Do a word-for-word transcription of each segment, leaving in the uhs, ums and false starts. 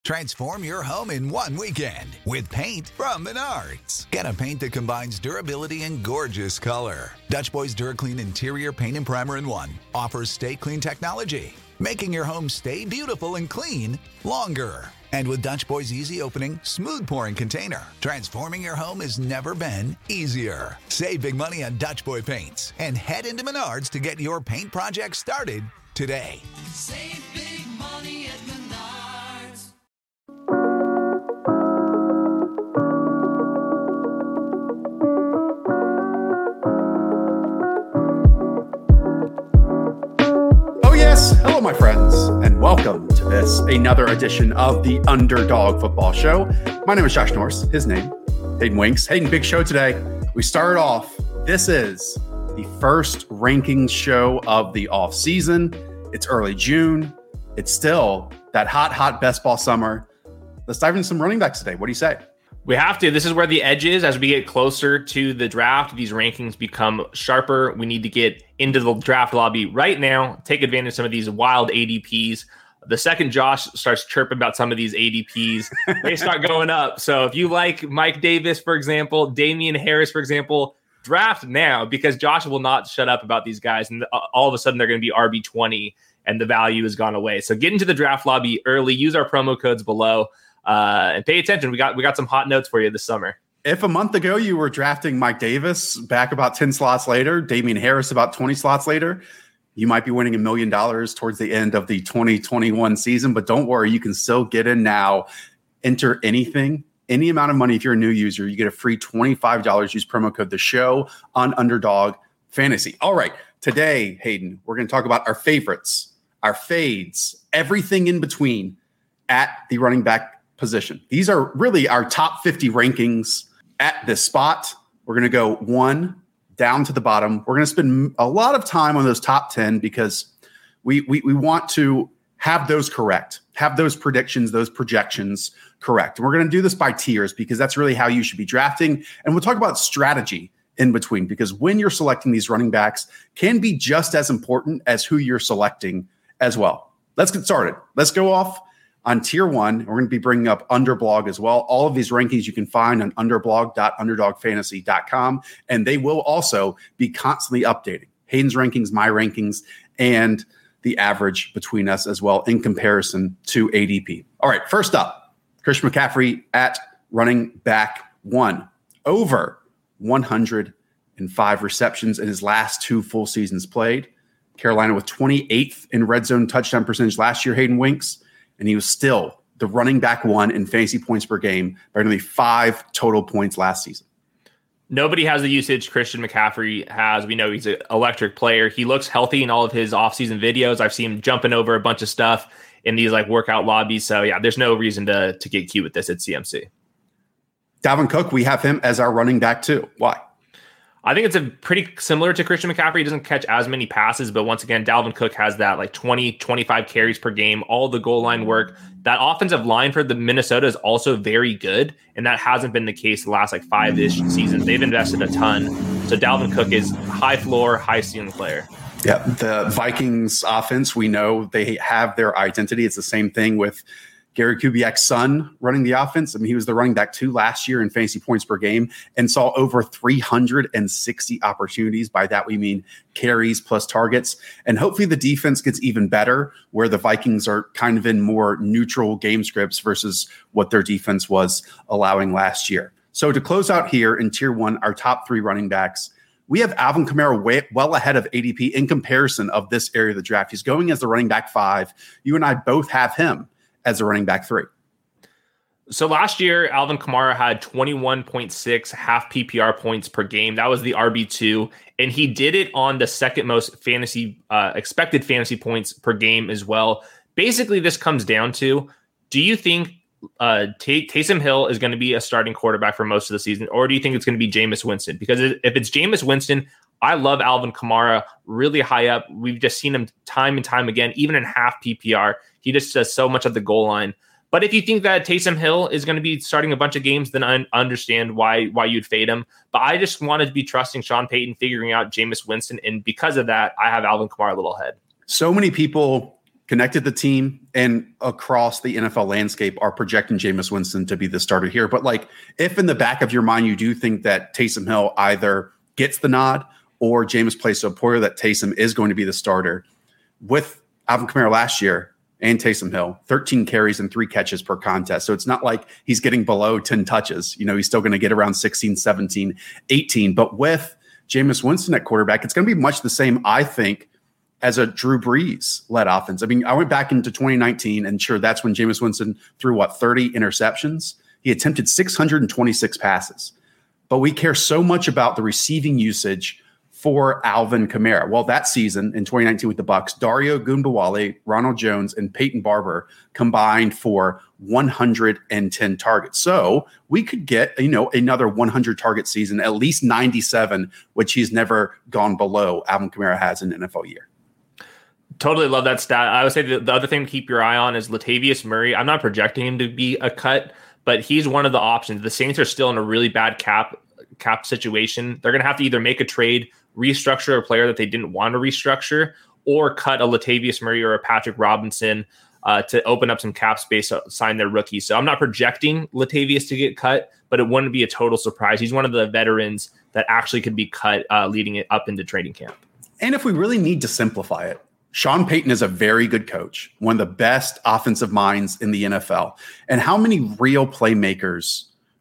Transform your home in one weekend with paint from Menards. Get a paint that combines durability and gorgeous color. Dutch Boys DuraClean Interior Paint and Primer in One offers Stay Clean technology, making your home stay beautiful and clean longer. And with Dutch Boys Easy Opening, Smooth Pouring Container, transforming your home has never been easier. Save big money on Dutch Boy paints and head into Menards to get your paint project started today. Save big money at Menards. Hello, my friends, and welcome to this, another edition of the Underdog Football Show. My name is Josh Norris. His name, Hayden Winks. Hayden, big show today. We started off. This is the first rankings show of the off season. It's early June. It's still that hot, hot best ball summer. Let's dive into some running backs today. What do you say? We have to. This is where the edge is. As we get closer to the draft, these rankings become sharper. We need to get into the draft lobby right now, take advantage of some of these wild A D Ps. The second Josh starts chirping about some of these A D Ps, they start going up. So if you like Mike Davis, for example, Damian Harris, for example, draft now, because Josh will not shut up about these guys. And all of a sudden they're going to be R B twenty and the value has gone away. So get into the draft lobby early. Use our promo codes below. Uh, and pay attention. We got we got some hot notes for you this summer. If a month ago you were drafting Mike Davis, back about ten slots later, Damian Harris about twenty slots later, you might be winning a million dollars towards the end of the twenty twenty-one season. But don't worry, you can still get in now. Enter anything, any amount of money. If you're a new user, you get a free twenty-five dollars. Use promo code The Show on Underdog Fantasy. All right, today, Hayden, we're going to talk about our favorites, our fades, everything in between at the running back position. These are really our top fifty rankings at this spot. We're going to go one down to the bottom. We're going to spend a lot of time on those top ten because we, we, we want to have those correct, have those predictions, those projections correct. And we're going to do this by tiers because that's really how you should be drafting. And we'll talk about strategy in between because when you're selecting these running backs can be just as important as who you're selecting as well. Let's get started. Let's go off on tier one. We're going to be bringing up Underblog as well. All of these rankings you can find on underblog dot underdog fantasy dot com, and they will also be constantly updating Hayden's rankings, my rankings, and the average between us as well in comparison to A D P. All right, first up, Christian McCaffrey at running back one, over one hundred five receptions in his last two full seasons played. Carolina with twenty-eighth in red zone touchdown percentage last year, Hayden Winks. And he was still the running back one in fantasy points per game by nearly five total points last season. Nobody has the usage Christian McCaffrey has. We know he's an electric player. He looks healthy in all of his offseason videos. I've seen him jumping over a bunch of stuff in these like workout lobbies. So yeah, there's no reason to, to get cute with this at C M C. Dalvin Cook, we have him as our running back too. Why? I think it's a pretty similar to Christian McCaffrey. He doesn't catch as many passes, but once again, Dalvin Cook has that like twenty, twenty-five carries per game, all the goal line work. That offensive line for the Minnesota is also very good, and that hasn't been the case the last like five-ish seasons. They've invested a ton. So Dalvin Cook is high floor, high ceiling player. Yeah, the Vikings offense, we know they have their identity. It's the same thing with Gary Kubiak's son running the offense. I mean, he was the running back two last year in fantasy points per game and saw over three hundred sixty opportunities. By that, we mean carries plus targets. And hopefully the defense gets even better where the Vikings are kind of in more neutral game scripts versus what their defense was allowing last year. So to close out here in tier one, our top three running backs, we have Alvin Kamara way, well ahead of A D P in comparison of this area of the draft. He's going as the running back five. You and I both have him as a running back three. So last year, Alvin Kamara had twenty-one point six half P P R points per game. That was the R B two. And he did it on the second most fantasy uh, expected fantasy points per game as well. Basically, this comes down to, do you think uh, Tay- Taysom Hill is going to be a starting quarterback for most of the season, or do you think it's going to be Jameis Winston? Because if it's Jameis Winston, I love Alvin Kamara really high up. We've just seen him time and time again, even in half P P R. He just does so much at the goal line. But if you think that Taysom Hill is going to be starting a bunch of games, then I understand why why you'd fade him. But I just wanted to be trusting Sean Payton figuring out Jameis Winston. And because of that, I have Alvin Kamara a little ahead. So many people connected the team and across the N F L landscape are projecting Jameis Winston to be the starter here. But like, if in the back of your mind you do think that Taysom Hill either gets the nod or Jameis plays so poorly that Taysom is going to be the starter, with Alvin Kamara last year and Taysom Hill, thirteen carries and three catches per contest. So it's not like he's getting below ten touches. You know, he's still going to get around sixteen, seventeen, eighteen. But with Jameis Winston at quarterback, it's going to be much the same, I think, as a Drew Brees-led offense. I mean, I went back into twenty nineteen, and sure, that's when Jameis Winston threw, what, thirty interceptions? He attempted six hundred twenty-six passes. But we care so much about the receiving usage for Alvin Kamara. Well, that season in twenty nineteen with the Bucs, Dario Gunbowale, Ronald Jones, and Peyton Barber combined for one hundred ten targets. So we could get, you know, another one hundred target season, at least ninety-seven, which he's never gone below Alvin Kamara has in an N F L year. Totally love that stat. I would say the, the other thing to keep your eye on is Latavius Murray. I'm not projecting him to be a cut, but he's one of the options. The Saints are still in a really bad cap cap situation. They're going to have to either make a trade, restructure a player that they didn't want to restructure, or cut a Latavius Murray or a Patrick Robinson uh, to open up some cap space, to sign their rookie. So I'm not projecting Latavius to get cut, but it wouldn't be a total surprise. He's one of the veterans that actually could be cut uh, leading it up into training camp. And if we really need to simplify it, Sean Payton is a very good coach, one of the best offensive minds in the N F L. And how many real playmakers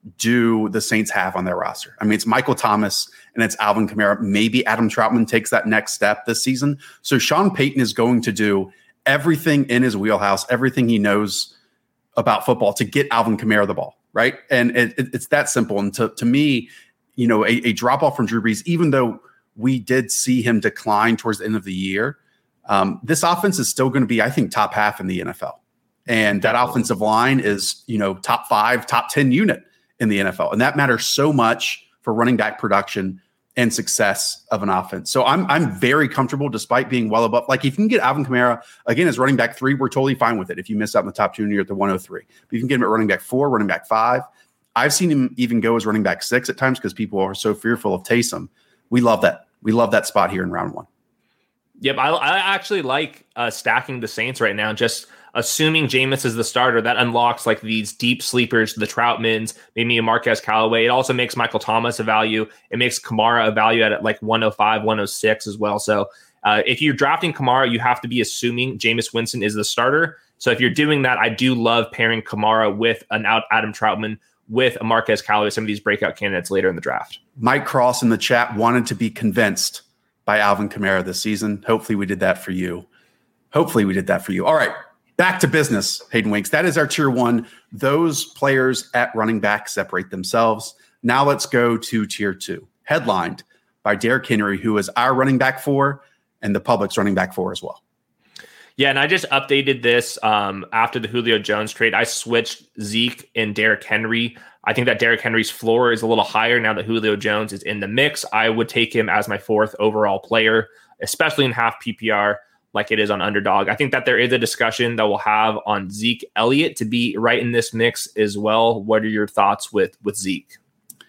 do the Saints have on their roster? I mean, it's Michael Thomas and it's Alvin Kamara. Maybe Adam Troutman takes that next step this season. So Sean Payton is going to do everything in his wheelhouse, everything he knows about football to get Alvin Kamara the ball, right? And it, it, it's that simple. And to, to me, you know, a, a drop off from Drew Brees, even though we did see him decline towards the end of the year, um, this offense is still going to be, I think, top half in the N F L. And that offensive line is, you know, top five, top ten unit in the N F L. And that matters so much for running back production and success of an offense. So I'm I'm very comfortable despite being well above. Like if you can get Alvin Kamara, again, as running back three, we're totally fine with it. If you miss out in the top two and you're at the one oh three. But you can get him at running back four, running back five. I've seen him even go as running back six at times because people are so fearful of Taysom. We love that. We love that spot here in round one. Yep, I, I actually like uh, stacking the Saints right now. Just assuming Jameis is the starter, that unlocks like these deep sleepers, the Troutmans, maybe a Marquez Callaway. It also makes Michael Thomas a value. It makes Kamara a value at like one oh five, one oh six as well. So uh, if you're drafting Kamara, you have to be assuming Jameis Winston is the starter. So if you're doing that, I do love pairing Kamara with an out Adam Troutman, with a Marquez Callaway, some of these breakout candidates later in the draft. Mike Cross in the chat wanted to be convinced by Alvin Kamara this season. Hopefully we did that for you. Hopefully we did that for you. All right, back to business, Hayden Winks. That is our tier one. Those players at running back separate themselves. Now let's go to tier two, headlined by Derrick Henry, who is our running back four and the public's running back four as well. Yeah, and I just updated this um, after the Julio Jones trade. I switched Zeke and Derrick Henry. I think that Derrick Henry's floor is a little higher now that Julio Jones is in the mix. I would take him as my fourth overall player, especially in half P P R like it is on Underdog. I think that there is a discussion that we'll have on Zeke Elliott to be right in this mix as well. What are your thoughts with, with Zeke?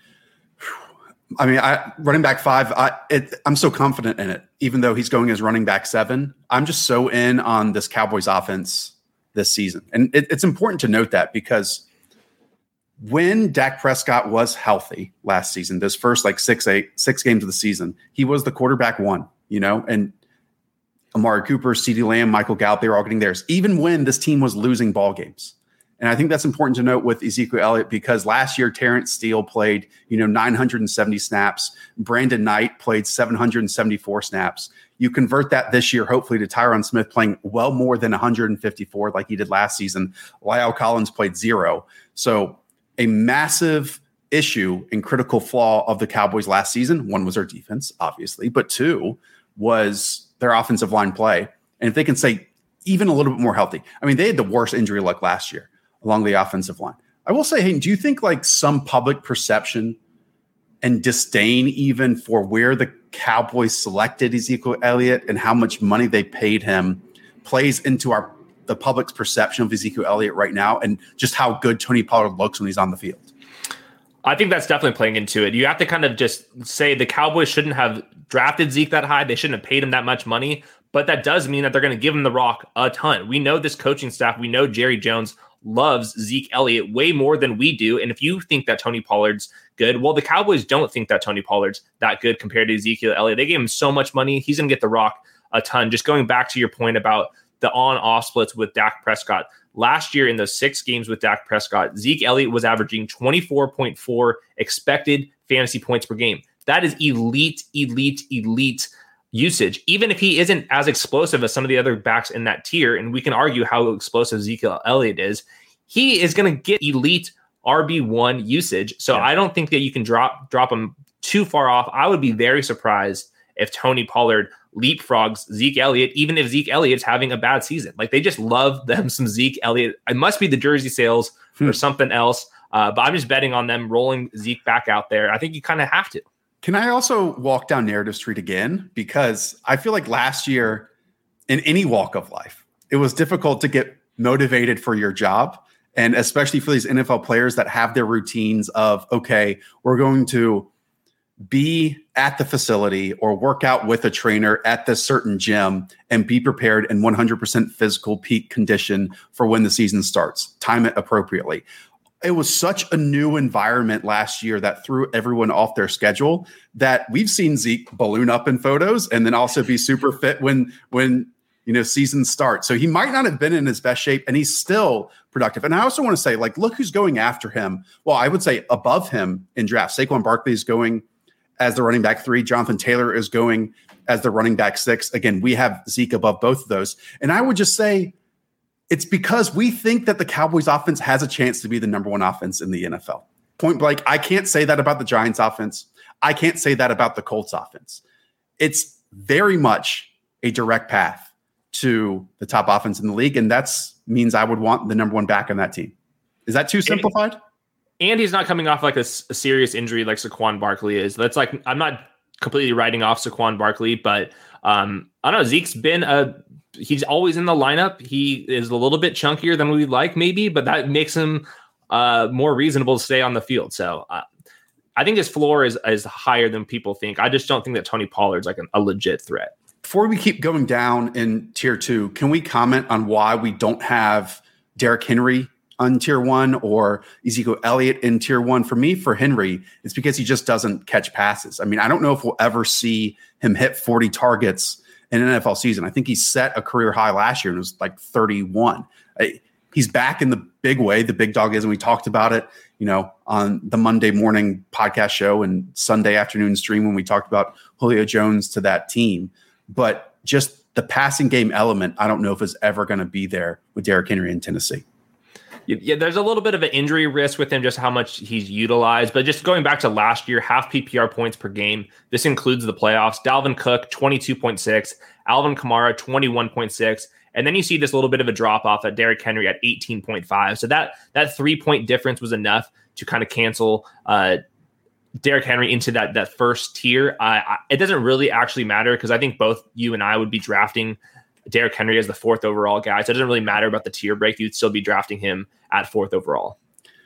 I mean, I running back five, I, it, I'm so confident in it, even though he's going as running back seven. I'm just so in on this Cowboys offense this season. And it, it's important to note that because when Dak Prescott was healthy last season, those first like six, eight, six games of the season, he was the quarterback one, you know, and Amari Cooper, CeeDee Lamb, Michael Gallup, they were all getting theirs, even when this team was losing ball games. And I think that's important to note with Ezekiel Elliott because last year, Terrence Steele played, you know, nine hundred seventy snaps. Brandon Knight played seven hundred seventy-four snaps. You convert that this year, hopefully, to Tyron Smith playing well more than one hundred fifty-four like he did last season. La'el Collins played zero. So a massive issue and critical flaw of the Cowboys last season, one was their defense, obviously, but two was their offensive line play. And if they can say even a little bit more healthy, I mean, they had the worst injury luck last year along the offensive line. I will say, Hayden, do you think like some public perception and disdain even for where the Cowboys selected Ezekiel Elliott and how much money they paid him plays into our the public's perception of Ezekiel Elliott right now and just how good Tony Pollard looks when he's on the field? I think that's definitely playing into it. You have to kind of just say the Cowboys shouldn't have drafted Zeke that high. They shouldn't have paid him that much money. but that does mean that they're going to give him the rock a ton. We know this coaching staff. We know Jerry Jones loves Zeke Elliott way more than we do. And if you think that Tony Pollard's good, well, the Cowboys don't think that Tony Pollard's that good compared to Ezekiel Elliott. They gave him so much money. He's going to get the rock a ton. Just going back to your point about the on-off splits with Dak Prescott. Last year in those six games with Dak Prescott, Zeke Elliott was averaging twenty-four point four expected fantasy points per game. That is elite, elite, elite usage. Even if he isn't as explosive as some of the other backs in that tier, and we can argue how explosive Ezekiel Elliott is, he is going to get elite R B one usage. So yeah. I don't think that you can drop drop him too far off. I would be very surprised if Tony Pollard leapfrogs Zeke Elliott, even if Zeke Elliott's having a bad season. Like, they just love them some Zeke Elliott. It must be the jersey sales hmm. or something else. Uh, but I'm just betting on them rolling Zeke back out there. I think you kind of have to. Can I also walk down narrative street again? Because I feel like last year, in any walk of life, it was difficult to get motivated for your job. And especially for these N F L players that have their routines of, okay, we're going to be at the facility or work out with a trainer at this certain gym and be prepared in one hundred percent physical peak condition for when the season starts. Time it appropriately. It was such a new environment last year that threw everyone off their schedule that we've seen Zeke balloon up in photos and then also be super fit when, when, you know, seasons start. So he might not have been in his best shape and he's still productive. And I also want to say, like, look who's going after him. Well, I would say above him in draft. Saquon Barkley is going as the running back three. Jonathan Taylor is going as the running back six. Again, we have Zeke above both of those. And I would just say it's because we think that the Cowboys offense has a chance to be the number one offense in the N F L. Point blank, I can't say that about the Giants offense. I can't say that about the Colts offense. It's very much a direct path to the top offense in the league. And that's means I would want the number one back on that team. Is that too simplified? And, and he's not coming off like a, a serious injury like Saquon Barkley is. That's like, I'm not completely writing off Saquon Barkley, but um, I don't know. Zeke's been a, he's always in the lineup. He is a little bit chunkier than we'd like maybe, but that makes him uh, more reasonable to stay on the field. So uh, I think his floor is, is higher than people think. I just don't think that Tony Pollard's like an, a legit threat. Before we keep going down in tier two, can we comment on why we don't have Derrick Henry on tier one or Ezekiel Elliott in tier one? For me, for Henry, it's because he just doesn't catch passes. I mean, I don't know if we'll ever see him hit forty targets in an N F L season. I think he set a career high last year and it was like thirty-one. I, he's back in the big way. The big dog is, and we talked about it, you know, on the Monday morning podcast show and Sunday afternoon stream when we talked about Julio Jones to that team. But just the passing game element, I don't know if is ever going to be there with Derrick Henry in Tennessee. Yeah, there's a little bit of an injury risk with him, just how much he's utilized. But just going back to last year, half P P R points per game. This includes the playoffs. Dalvin Cook, twenty-two point six. Alvin Kamara, twenty-one point six. And then you see this little bit of a drop off at Derrick Henry at eighteen point five. So that that three point difference was enough to kind of cancel uh, Derrick Henry into that that first tier. Uh, I, it doesn't really actually matter because I think both you and I would be drafting Derrick Henry as the fourth overall guy. So it doesn't really matter about the tier break. You'd still be drafting him at fourth overall.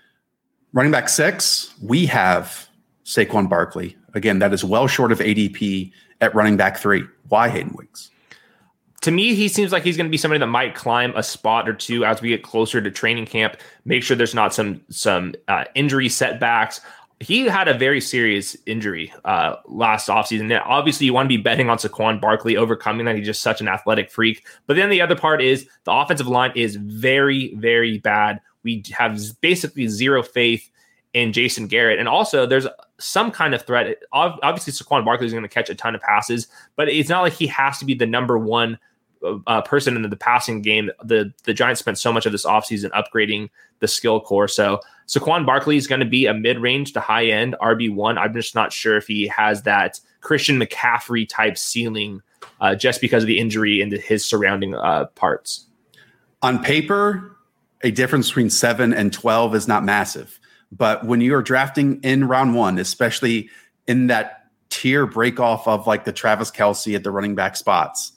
Running back six, we have Saquon Barkley. Again, that is well short of A D P at running back three. Why Hayden Wicks? To me, he seems like he's going to be somebody that might climb a spot or two as we get closer to training camp. Make sure there's not some some uh, injury setbacks. He had a very serious injury uh, last offseason. Now, obviously, you want to be betting on Saquon Barkley overcoming that. He's just such an athletic freak. But then the other part is the offensive line is very, very bad. We have basically zero faith in Jason Garrett. And also, there's some kind of threat. Obviously, Saquon Barkley is going to catch a ton of passes, but it's not like he has to be the number one uh, person in the passing game. The, the Giants spent so much of this offseason upgrading the skill core. So Saquon Barkley is going to be a mid-range to high-end R B one. I'm just not sure if he has that Christian McCaffrey type ceiling uh, just because of the injury and his surrounding uh, parts. On paper, a difference between seven and twelve is not massive. But when you are drafting in round one, especially in that tier break off of like the Travis Kelce at the running back spots,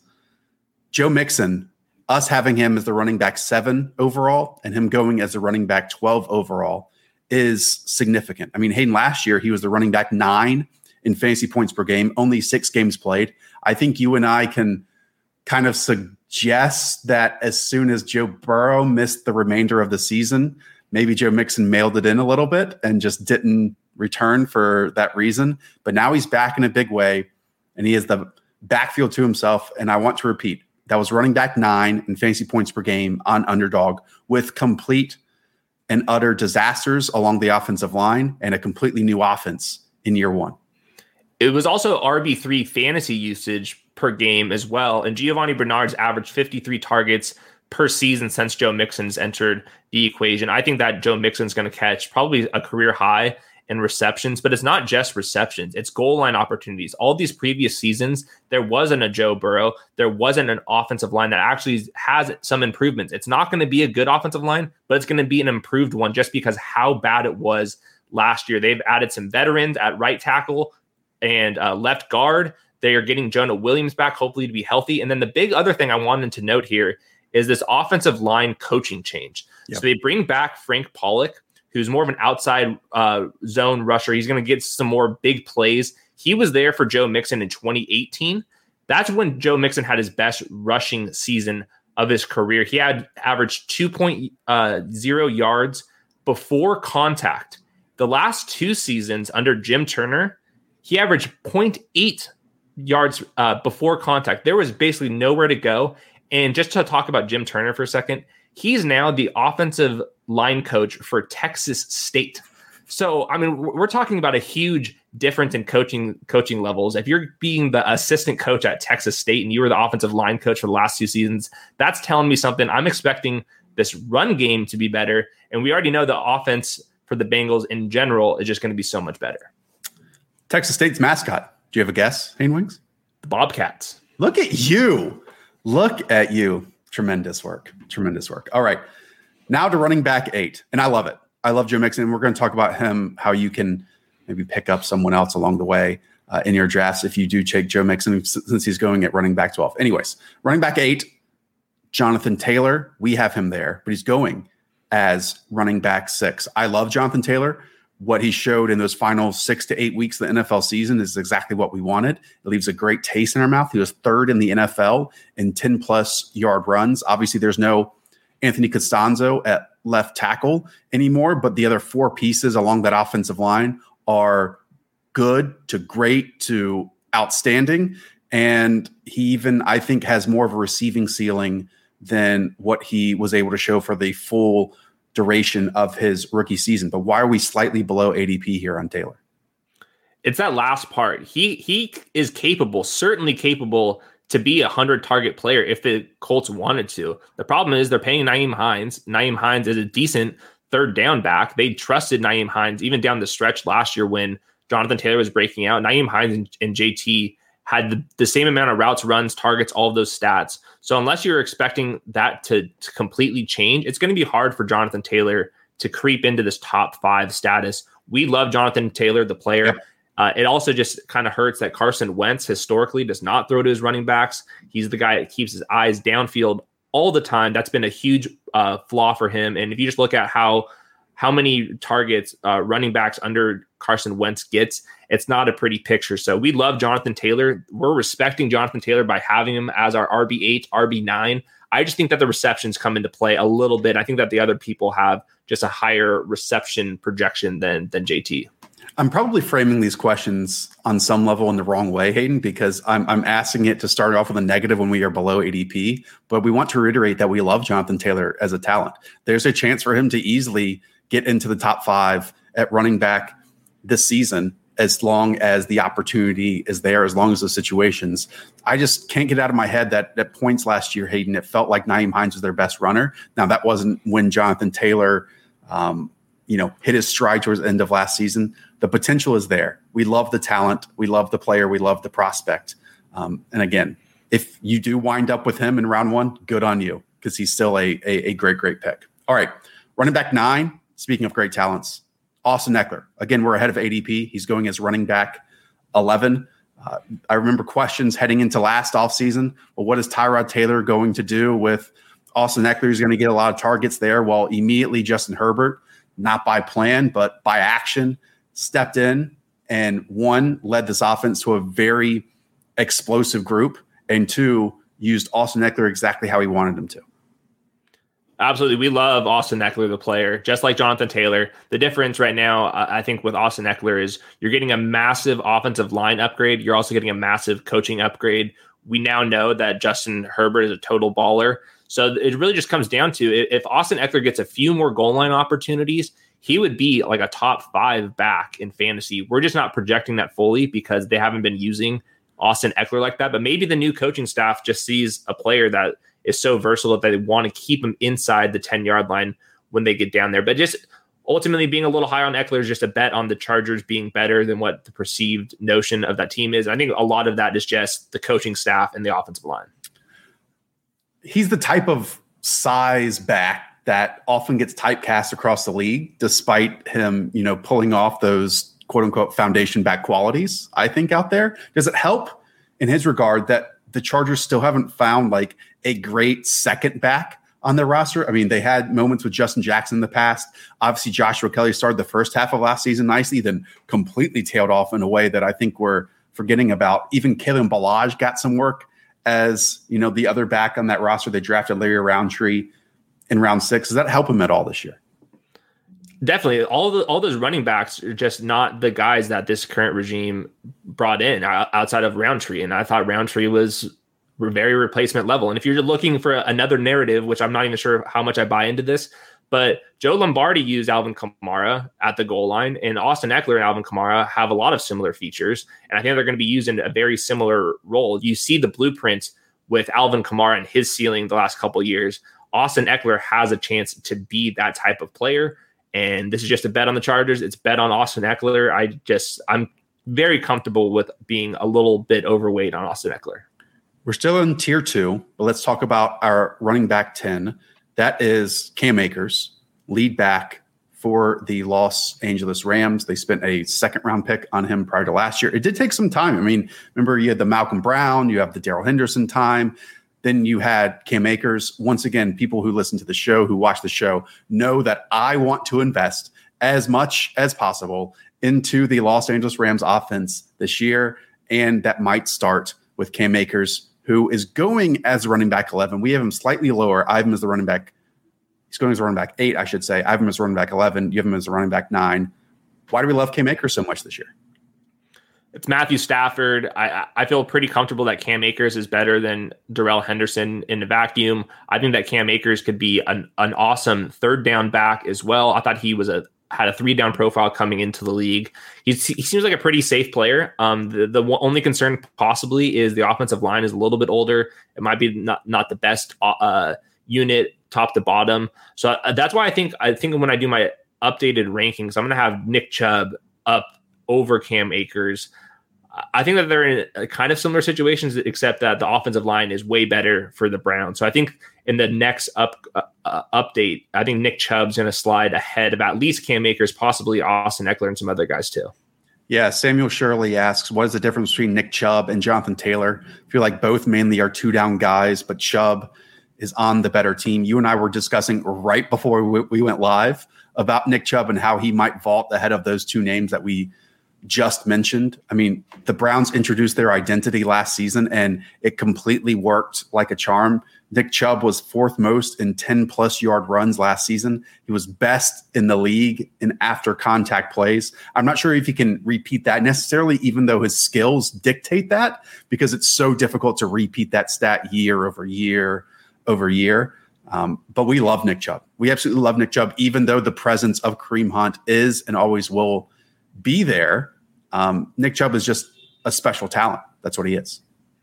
Joe Mixon, us having him as the running back seven overall and him going as the running back twelve overall is significant. I mean, Hayden, last year, he was the running back nine in fantasy points per game, only six games played. I think you and I can kind of suggests that as soon as Joe Burrow missed the remainder of the season, maybe Joe Mixon mailed it in a little bit and just didn't return for that reason. But now he's back in a big way, and he has the backfield to himself. And I want to repeat, that was running back nine in fantasy points per game on Underdog with complete and utter disasters along the offensive line and a completely new offense in year one. It was also R B three fantasy usage per game as well. And Giovanni Bernard's averaged fifty-three targets per season since Joe Mixon's entered the equation. I think that Joe Mixon's going to catch probably a career high in receptions, but it's not just receptions. It's goal line opportunities. All these previous seasons, there wasn't a Joe Burrow. There wasn't an offensive line that actually has some improvements. It's not going to be a good offensive line, but it's going to be an improved one just because how bad it was last year. They've added some veterans at right tackle and uh, left guard. They are getting Jonah Williams back, hopefully to be healthy. And then the big other thing I wanted to note here is this offensive line coaching change. Yep. So they bring back Frank Pollock, who's more of an outside uh, zone rusher. He's going to get some more big plays. He was there for Joe Mixon in twenty eighteen. That's when Joe Mixon had his best rushing season of his career. He had averaged two point oh yards before contact. The last two seasons under Jim Turner, he averaged zero point eight yards uh, before contact. There was basically nowhere to go. And just to talk about Jim Turner for a second, he's now the offensive line coach for Texas State. So, I mean, we're talking about a huge difference in coaching coaching levels. If you're being the assistant coach at Texas State and you were the offensive line coach for the last two seasons, that's telling me something. I'm expecting this run game to be better. And we already know the offense for the Bengals in general is just going to be so much better. Texas State's mascot. Do you have a guess, Hayden Wings? The Bobcats. Look at you. Look at you. Tremendous work. Tremendous work. All right. Now to running back eight. And I love it. I love Joe Mixon. We're going to talk about him, how you can maybe pick up someone else along the way uh, in your drafts if you do take Joe Mixon, since he's going at running back twelve. Anyways, running back eight, Jonathan Taylor. We have him there, but he's going as running back six. I love Jonathan Taylor. What he showed in those final six to eight weeks of the N F L season is exactly what we wanted. It leaves a great taste in our mouth. He was third in the N F L in ten plus yard runs. Obviously, there's no Anthony Costanzo at left tackle anymore, but the other four pieces along that offensive line are good to great to outstanding. And he even, I think, has more of a receiving ceiling than what he was able to show for the full duration of his rookie season. But why are we slightly below A D P here on Taylor? It's that last part. He he is capable, certainly capable to be a hundred target player if the Colts wanted to. The problem is they're paying Nyheim Hines. Nyheim Hines is a decent third down back. They trusted Nyheim Hines even down the stretch last year when Jonathan Taylor was breaking out. Nyheim Hines and, and J T had the, the same amount of routes, runs, targets, all of those stats. So unless you're expecting that to, to completely change, it's going to be hard for Jonathan Taylor to creep into this top five status. We love Jonathan Taylor, the player. Yep. Uh, it also just kind of hurts that Carson Wentz historically does not throw to his running backs. He's the guy that keeps his eyes downfield all the time. That's been a huge uh, flaw for him. And if you just look at how how many targets uh, running backs under Carson Wentz gets, it's not a pretty picture. So we love Jonathan Taylor. We're respecting Jonathan Taylor by having him as our R B eight, R B nine. I just think that the receptions come into play a little bit. I think that the other people have just a higher reception projection than than J T. I'm probably framing these questions on some level in the wrong way, Hayden, because I'm I'm asking it to start off with a negative when we are below A D P. But we want to reiterate that we love Jonathan Taylor as a talent. There's a chance for him to easily get into the top five at running back this season, as long as the opportunity is there, as long as the situations. I just can't get out of my head that at points last year, Hayden, it felt like Nyheim Hines was their best runner. Now, that wasn't when Jonathan Taylor, um, you know, hit his stride towards the end of last season. The potential is there. We love the talent. We love the player. We love the prospect. Um, and again, if you do wind up with him in round one, good on you, because he's still a, a, a great, great pick. All right, running back nine. Speaking of great talents, Austin Ekeler. Again, we're ahead of A D P. He's going as running back eleven. Uh, I remember questions heading into last offseason. Well, what is Tyrod Taylor going to do with Austin Ekeler? He's going to get a lot of targets there. Well, immediately Justin Herbert, not by plan, but by action, stepped in and, one, led this offense to a very explosive group, and two, used Austin Ekeler exactly how he wanted him to. Absolutely. We love Austin Ekeler, the player, just like Jonathan Taylor. The difference right now, I think, with Austin Ekeler is you're getting a massive offensive line upgrade. You're also getting a massive coaching upgrade. We now know that Justin Herbert is a total baller. So it really just comes down to if Austin Ekeler gets a few more goal line opportunities, he would be like a top five back in fantasy. We're just not projecting that fully because they haven't been using Austin Ekeler like that. But maybe the new coaching staff just sees a player that is so versatile that they want to keep him inside the ten-yard line when they get down there. But just ultimately being a little high on Ekeler is just a bet on the Chargers being better than what the perceived notion of that team is. I think a lot of that is just the coaching staff and the offensive line. He's the type of size back that often gets typecast across the league, despite him, you know, pulling off those quote unquote foundation back qualities, I think, out there. Does it help in his regard that the Chargers still haven't found like a great second back on their roster? I mean, they had moments with Justin Jackson in the past. Obviously, Joshua Kelly started the first half of last season nicely, then completely tailed off in a way that I think we're forgetting about. Even Kalen Ballage got some work as, you know, the other back on that roster. They drafted Larry Roundtree in round six. Does that help him at all this year? Definitely. All the all those running backs are just not the guys that this current regime brought in outside of Roundtree. And I thought Roundtree was very replacement level. And if you're looking for another narrative, which I'm not even sure how much I buy into this, but Joe Lombardi used Alvin Kamara at the goal line, and Austin Ekeler and Alvin Kamara have a lot of similar features. And I think they're going to be used in a very similar role. You see the blueprint with Alvin Kamara and his ceiling the last couple of years. Austin Ekeler has a chance to be that type of player. And this is just a bet on the Chargers. It's bet on Austin Ekeler. I just, I'm very comfortable with being a little bit overweight on Austin Ekeler. We're still in tier two, but let's talk about our running back ten. That is Cam Akers, lead back for the Los Angeles Rams. They spent a second round pick on him prior to last year. It did take some time. I mean, remember you had the Malcolm Brown, you have the Darrell Henderson time. Then you had Cam Akers. Once again, people who listen to the show, who watch the show, know that I want to invest as much as possible into the Los Angeles Rams offense this year. And that might start with Cam Akers, who is going as running back eleven. We have him slightly lower. I have him as the running back. He's going as running back eight, I should say. I have him as running back eleven. You have him as a running back nine. Why do we love Cam Akers so much this year? It's Matthew Stafford. I I feel pretty comfortable that Cam Akers is better than Darrell Henderson in the vacuum. I think that Cam Akers could be an, an awesome third down back as well. I thought he was a had a three down profile coming into the league. He's, he seems like a pretty safe player. Um, the, the only concern possibly is the offensive line is a little bit older. It might be not not the best uh, unit top to bottom. So uh, that's why I think I think when I do my updated rankings, I'm going to have Nick Chubb up over Cam Akers. I think that they're in a kind of similar situations, except that the offensive line is way better for the Browns. So I think in the next up uh, uh, update, I think Nick Chubb's going to slide ahead of at least Cam Akers, possibly Austin Ekeler, and some other guys too. Yeah, Samuel Shirley asks, what is the difference between Nick Chubb and Jonathan Taylor? I feel like both mainly are two-down guys, but Chubb is on the better team. You and I were discussing right before we, we went live about Nick Chubb and how he might vault ahead of those two names that we just mentioned. I mean, the Browns introduced their identity last season and it completely worked like a charm. Nick Chubb was fourth most in ten plus yard runs last season. He was best in the league in after contact plays. I'm not sure if he can repeat that necessarily, even though his skills dictate that, because it's so difficult to repeat that stat year over year over year. Um, but we love Nick Chubb. We absolutely love Nick Chubb, even though the presence of Kareem Hunt is and always will be there. Um, Nick Chubb is just a special talent. That's what he is.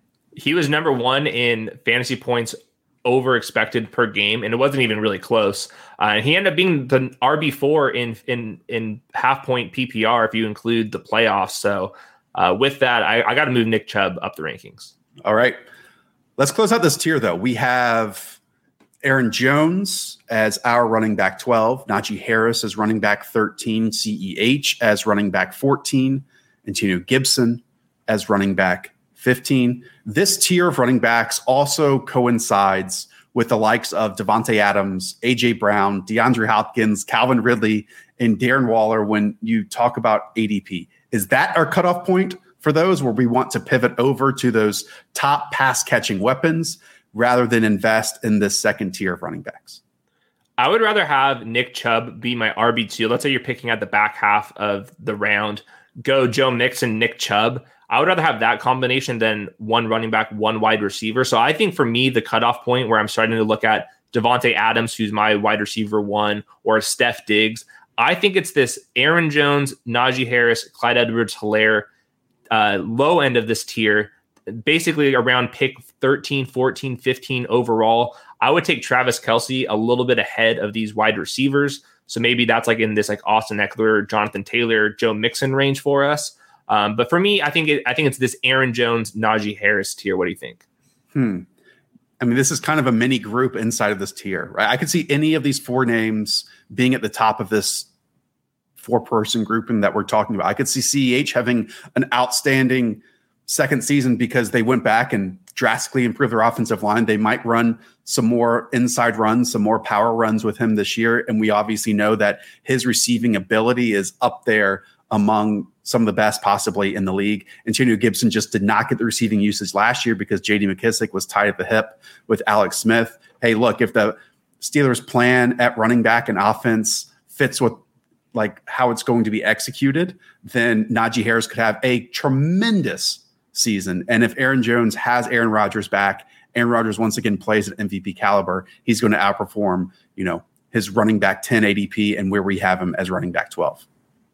He was number one in fantasy points over expected per game, and it wasn't even really close. Uh, and he ended up being the R B four in in in half point P P R if you include the playoffs. So uh, with that, I, I got to move Nick Chubb up the rankings. All right, let's close out this tier though. We have Aaron Jones as our running back twelve, Najee Harris as running back thirteen, C E H as running back fourteen, Antonio Gibson as running back fifteen. This tier of running backs also coincides with the likes of Devontae Adams, A J Brown, DeAndre Hopkins, Calvin Ridley, and Darren Waller when you talk about A D P. Is that our cutoff point for those where we want to pivot over to those top pass catching weapons rather than invest in this second tier of running backs? I would rather have Nick Chubb be my R B two. Let's say you're picking at the back half of the round. Go Joe Mixon, Nick Chubb. I would rather have that combination than one running back, one wide receiver. So I think for me, the cutoff point where I'm starting to look at Devontae Adams, who's my wide receiver one, or Steph Diggs, I think it's this Aaron Jones, Najee Harris, Clyde Edwards-Helaire, uh, low end of this tier, basically around pick thirteen, fourteen, fifteen overall. I would take Travis Kelce a little bit ahead of these wide receivers. So maybe that's like in this like Austin Eckler, Jonathan Taylor, Joe Mixon range for us. Um, but for me, I think it, I think it's this Aaron Jones, Najee Harris tier. What do you think? Hmm. I mean, this is kind of a mini group inside of this tier, right? I could see any of these four names being at the top of this four-person grouping that we're talking about. I could see C E H having an outstanding second season because they went back and drastically improved their offensive line. They might run some more inside runs, some more power runs with him this year. And we obviously know that his receiving ability is up there among some of the best possibly in the league. Antonio Gibson just did not get the receiving usage last year because J D McKissick was tied at the hip with Alex Smith. Hey, look, if the Steelers' plan at running back and offense fits with like how it's going to be executed, then Najee Harris could have a tremendous season. And if Aaron Jones has Aaron Rodgers back, Aaron Rodgers once again plays at M V P caliber, he's going to outperform, you know, his running back ten A D P and where we have him as running back twelve.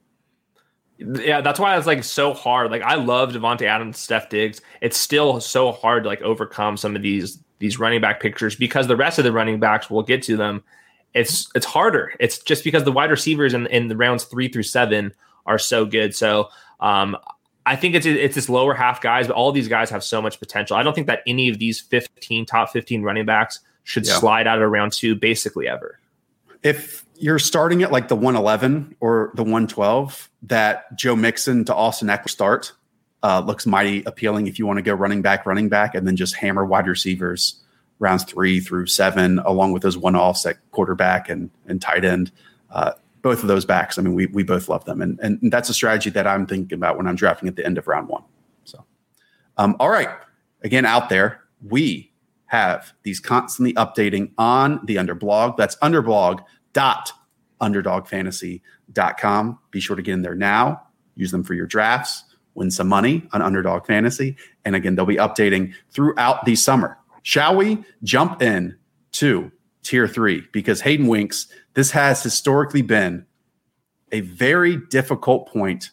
Yeah, that's why it's like so hard. Like I love Devontae Adams, Steph Diggs. It's still so hard to like overcome some of these these running back pictures because the rest of the running backs, we'll get to them. It's it's harder. It's just because the wide receivers in, in the rounds three through seven are so good. So um, I think it's it's this lower half guys, but all these guys have so much potential. I don't think that any of these fifteen top fifteen running backs should yeah. slide out of round two basically ever. If you're starting at like the one eleven or the one twelve, that Joe Mixon to Austin Eckler start uh, looks mighty appealing if you want to go running back, running back, and then just hammer wide receivers rounds three through seven, along with those one-offs at quarterback and, and tight end. Uh, both of those backs, I mean, we we both love them. And, and that's a strategy that I'm thinking about when I'm drafting at the end of round one. So, um, all right. Again, out there, we have these constantly updating on the Underblog. That's underblog dot underdog fantasy dot com. Be sure to get in there now. Use them for your drafts. Win some money on Underdog Fantasy. And again, they'll be updating throughout the summer. Shall we jump in to tier three? Because Hayden Winks, this has historically been a very difficult point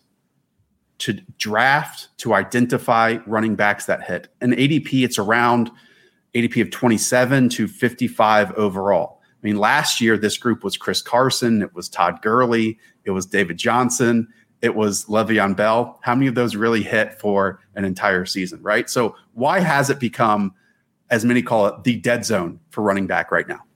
to draft, to identify running backs that hit. An A D P, it's around A D P of twenty-seven to fifty-five overall. I mean, last year, this group was Chris Carson. It was Todd Gurley. It was David Johnson. It was Le'Veon Bell. How many of those really hit for an entire season, right? So why has it become, as many call it, the dead zone for running back right now?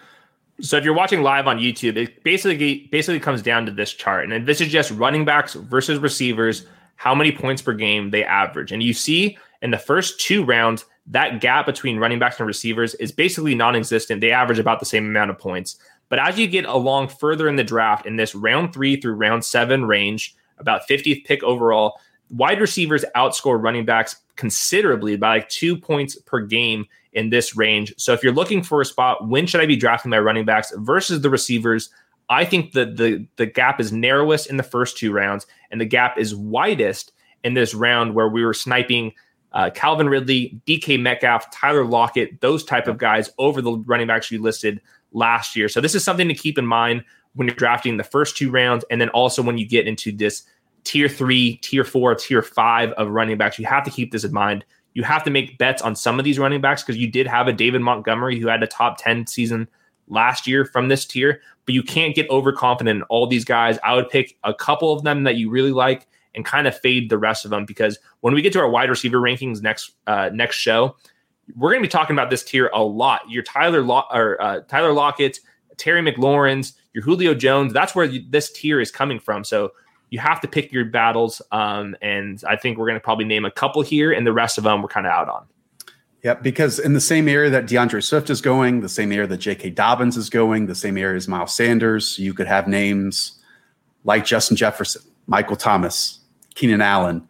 So if you're watching live on YouTube, it basically basically comes down to this chart. And this is just running backs versus receivers, how many points per game they average. And you see in the first two rounds, that gap between running backs and receivers is basically non-existent. They average about the same amount of points. But as you get along further in the draft, in this round three through round seven range, about fiftieth pick overall, wide receivers outscore running backs considerably by like two points per game in this range. So if you're looking for a spot, when should I be drafting my running backs versus the receivers? I think that the, the gap is narrowest in the first two rounds, and the gap is widest in this round where we were sniping uh, Calvin Ridley, D K Metcalf, Tyler Lockett, those type of guys over the running backs you listed last year. So this is something to keep in mind when you're drafting the first two rounds, and then also when you get into this tier three, tier four, tier five of running backs. You have to keep this in mind. You have to make bets on some of these running backs because you did have a David Montgomery who had a top ten season last year from this tier, but you can't get overconfident in all these guys. I would pick a couple of them that you really like and kind of fade the rest of them, because when we get to our wide receiver rankings next uh, next show, we're going to be talking about this tier a lot. Your Tyler Lo- or uh, Tyler Lockett, Terry McLaurin's, your Julio Jones. That's where you, this tier is coming from. So you have to pick your battles, um, and I think we're going to probably name a couple here, and the rest of them we're kind of out on. Yeah, because in the same area that DeAndre Swift is going, the same area that J K. Dobbins is going, the same area as Miles Sanders, you could have names like Justin Jefferson, Michael Thomas, Keenan Allen,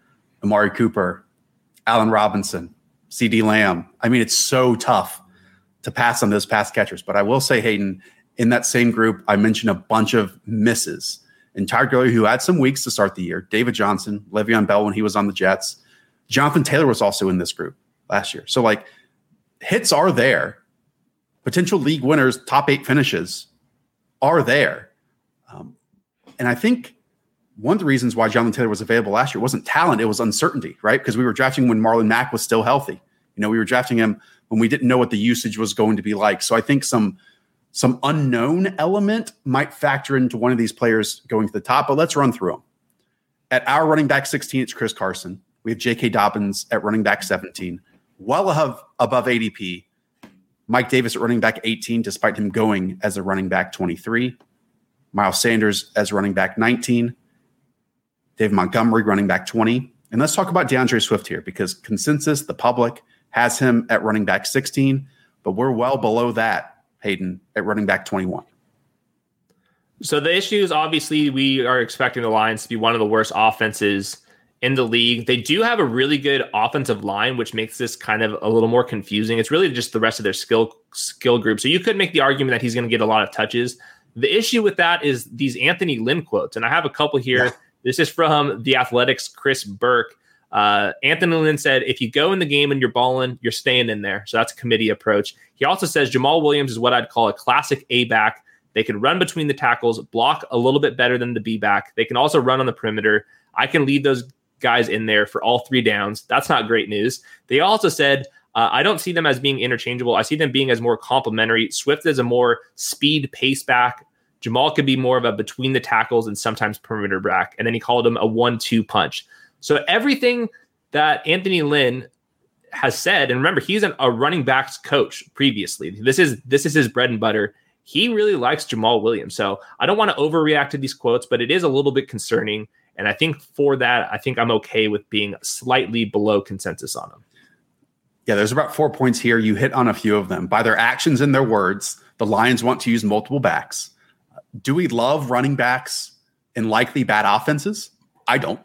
Amari Cooper, Allen Robinson, CeeDee Lamb. I mean, it's so tough to pass on those pass catchers. But I will say, Hayden, in that same group, I mentioned a bunch of misses. And Todd Gurley, who had some weeks to start the year, David Johnson, Le'Veon Bell when he was on the Jets. Jonathan Taylor was also in this group last year. So, like, hits are there. Potential league winners, top eight finishes are there. Um, and I think one of the reasons why Jonathan Taylor was available last year wasn't talent, it was uncertainty, right? Because we were drafting when Marlon Mack was still healthy. You know, we were drafting him when we didn't know what the usage was going to be like. So I think some some unknown element might factor into one of these players going to the top, but let's run through them. At our running back sixteen, it's Chris Carson. We have J K. Dobbins at running back seventeen, well above, above A D P. Mike Davis at running back eighteen, despite him going as a running back twenty-three. Miles Sanders as running back nineteen. David Montgomery running back twenty. And let's talk about DeAndre Swift here, because consensus, the public, has him at running back sixteen, but we're well below that, Hayden, at running back twenty-one. So the issue is, obviously, we are expecting the Lions to be one of the worst offenses in the league. They do have a really good offensive line, which makes this kind of a little more confusing. It's really just the rest of their skill skill group. So you could make the argument that he's going to get a lot of touches. The issue with that is these Anthony Lynn quotes, and I have a couple here. Yeah. This is from The Athletic's Chris Burke. Uh, Anthony Lynn said, if you go in the game and you're balling, you're staying in there. So that's a committee approach. He also says Jamal Williams is what I'd call a classic A-back. They can run between the tackles, block a little bit better than the B-back. They can also run on the perimeter. I can lead those guys in there for all three downs. That's not great news. They also said, uh, I don't see them as being interchangeable. I see them being as more complementary. Swift is a more speed pace back. Jamal could be more of a between the tackles and sometimes perimeter back. And then he called him a one two punch. So everything that Anthony Lynn has said, and remember, he's an, a running backs coach previously. This is this is his bread and butter. He really likes Jamal Williams. So I don't want to overreact to these quotes, but it is a little bit concerning. And I think for that, I think I'm okay with being slightly below consensus on them. Yeah, there's about four points here. You hit on a few of them. By their actions and their words, the Lions want to use multiple backs. Do we love running backs in likely bad offenses? I don't.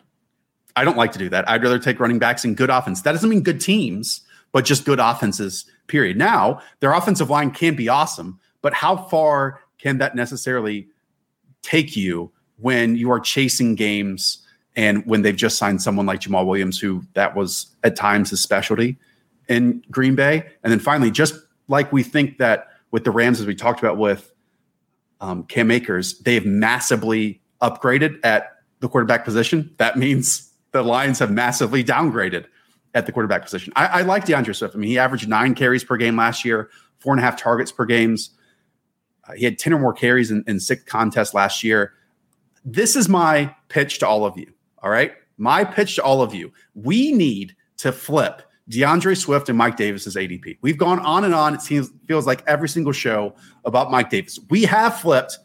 I don't like to do that. I'd rather take running backs in good offense. That doesn't mean good teams, but just good offenses, period. Now, their offensive line can be awesome, but how far can that necessarily take you when you are chasing games and when they've just signed someone like Jamal Williams, who that was at times his specialty in Green Bay? And then finally, just like we think that with the Rams, as we talked about with um, Cam Akers, they've massively upgraded at the quarterback position. That means the Lions have massively downgraded at the quarterback position. I, I like DeAndre Swift. I mean, he averaged nine carries per game last year, four and a half targets per games. Uh, he had ten or more carries in, in six contests last year. This is my pitch to all of you. All right. My pitch to all of you. We need to flip DeAndre Swift and Mike Davis's A D P. We've gone on and on. It seems feels like every single show about Mike Davis. We have flipped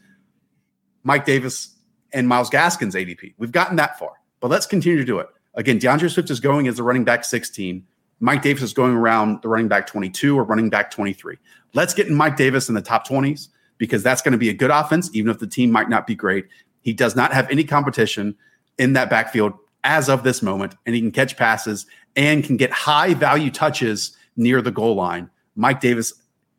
Mike Davis and Myles Gaskin's A D P. We've gotten that far, but let's continue to do it. Again, DeAndre Swift is going as the running back sixteen. Mike Davis is going around the running back twenty-two or running back twenty-three. Let's get in Mike Davis in the top twenties, because that's going to be a good offense, even if the team might not be great. He does not have any competition in that backfield as of this moment, and he can catch passes and can get high value touches near the goal line. Mike Davis,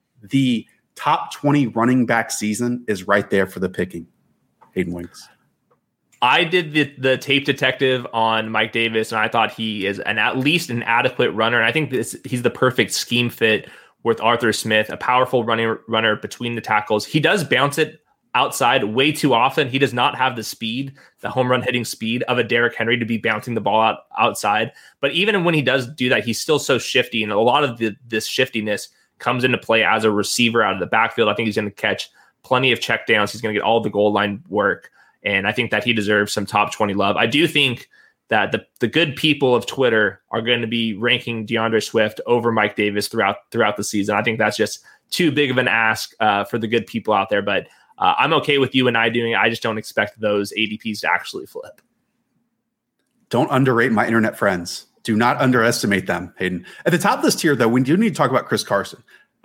the top twenty running back season is right there for the picking. Hayden Winks. I did the, the tape detective on Mike Davis, and I thought he is an at least an adequate runner. And I think this he's the perfect scheme fit with Arthur Smith, a powerful running runner between the tackles. He does bounce it outside way too often. He does not have the speed, the home run hitting speed of a Derrick Henry to be bouncing the ball out outside. But even when he does do that, he's still so shifty. And a lot of the, this shiftiness comes into play as a receiver out of the backfield. I think he's going to catch plenty of checkdowns. He's going to get all the goal line work. And I think that he deserves some top twenty love. I do think that the, the good people of Twitter are going to be ranking DeAndre Swift over Mike Davis throughout throughout the season. I think that's just too big of an ask uh, for the good people out there. But uh, I'm okay with you and I doing it. I just don't expect those A D Ps to actually flip. Don't underrate my internet friends. Do not underestimate them, Hayden. At the top of this tier, though, we do need to talk about Chris Carson.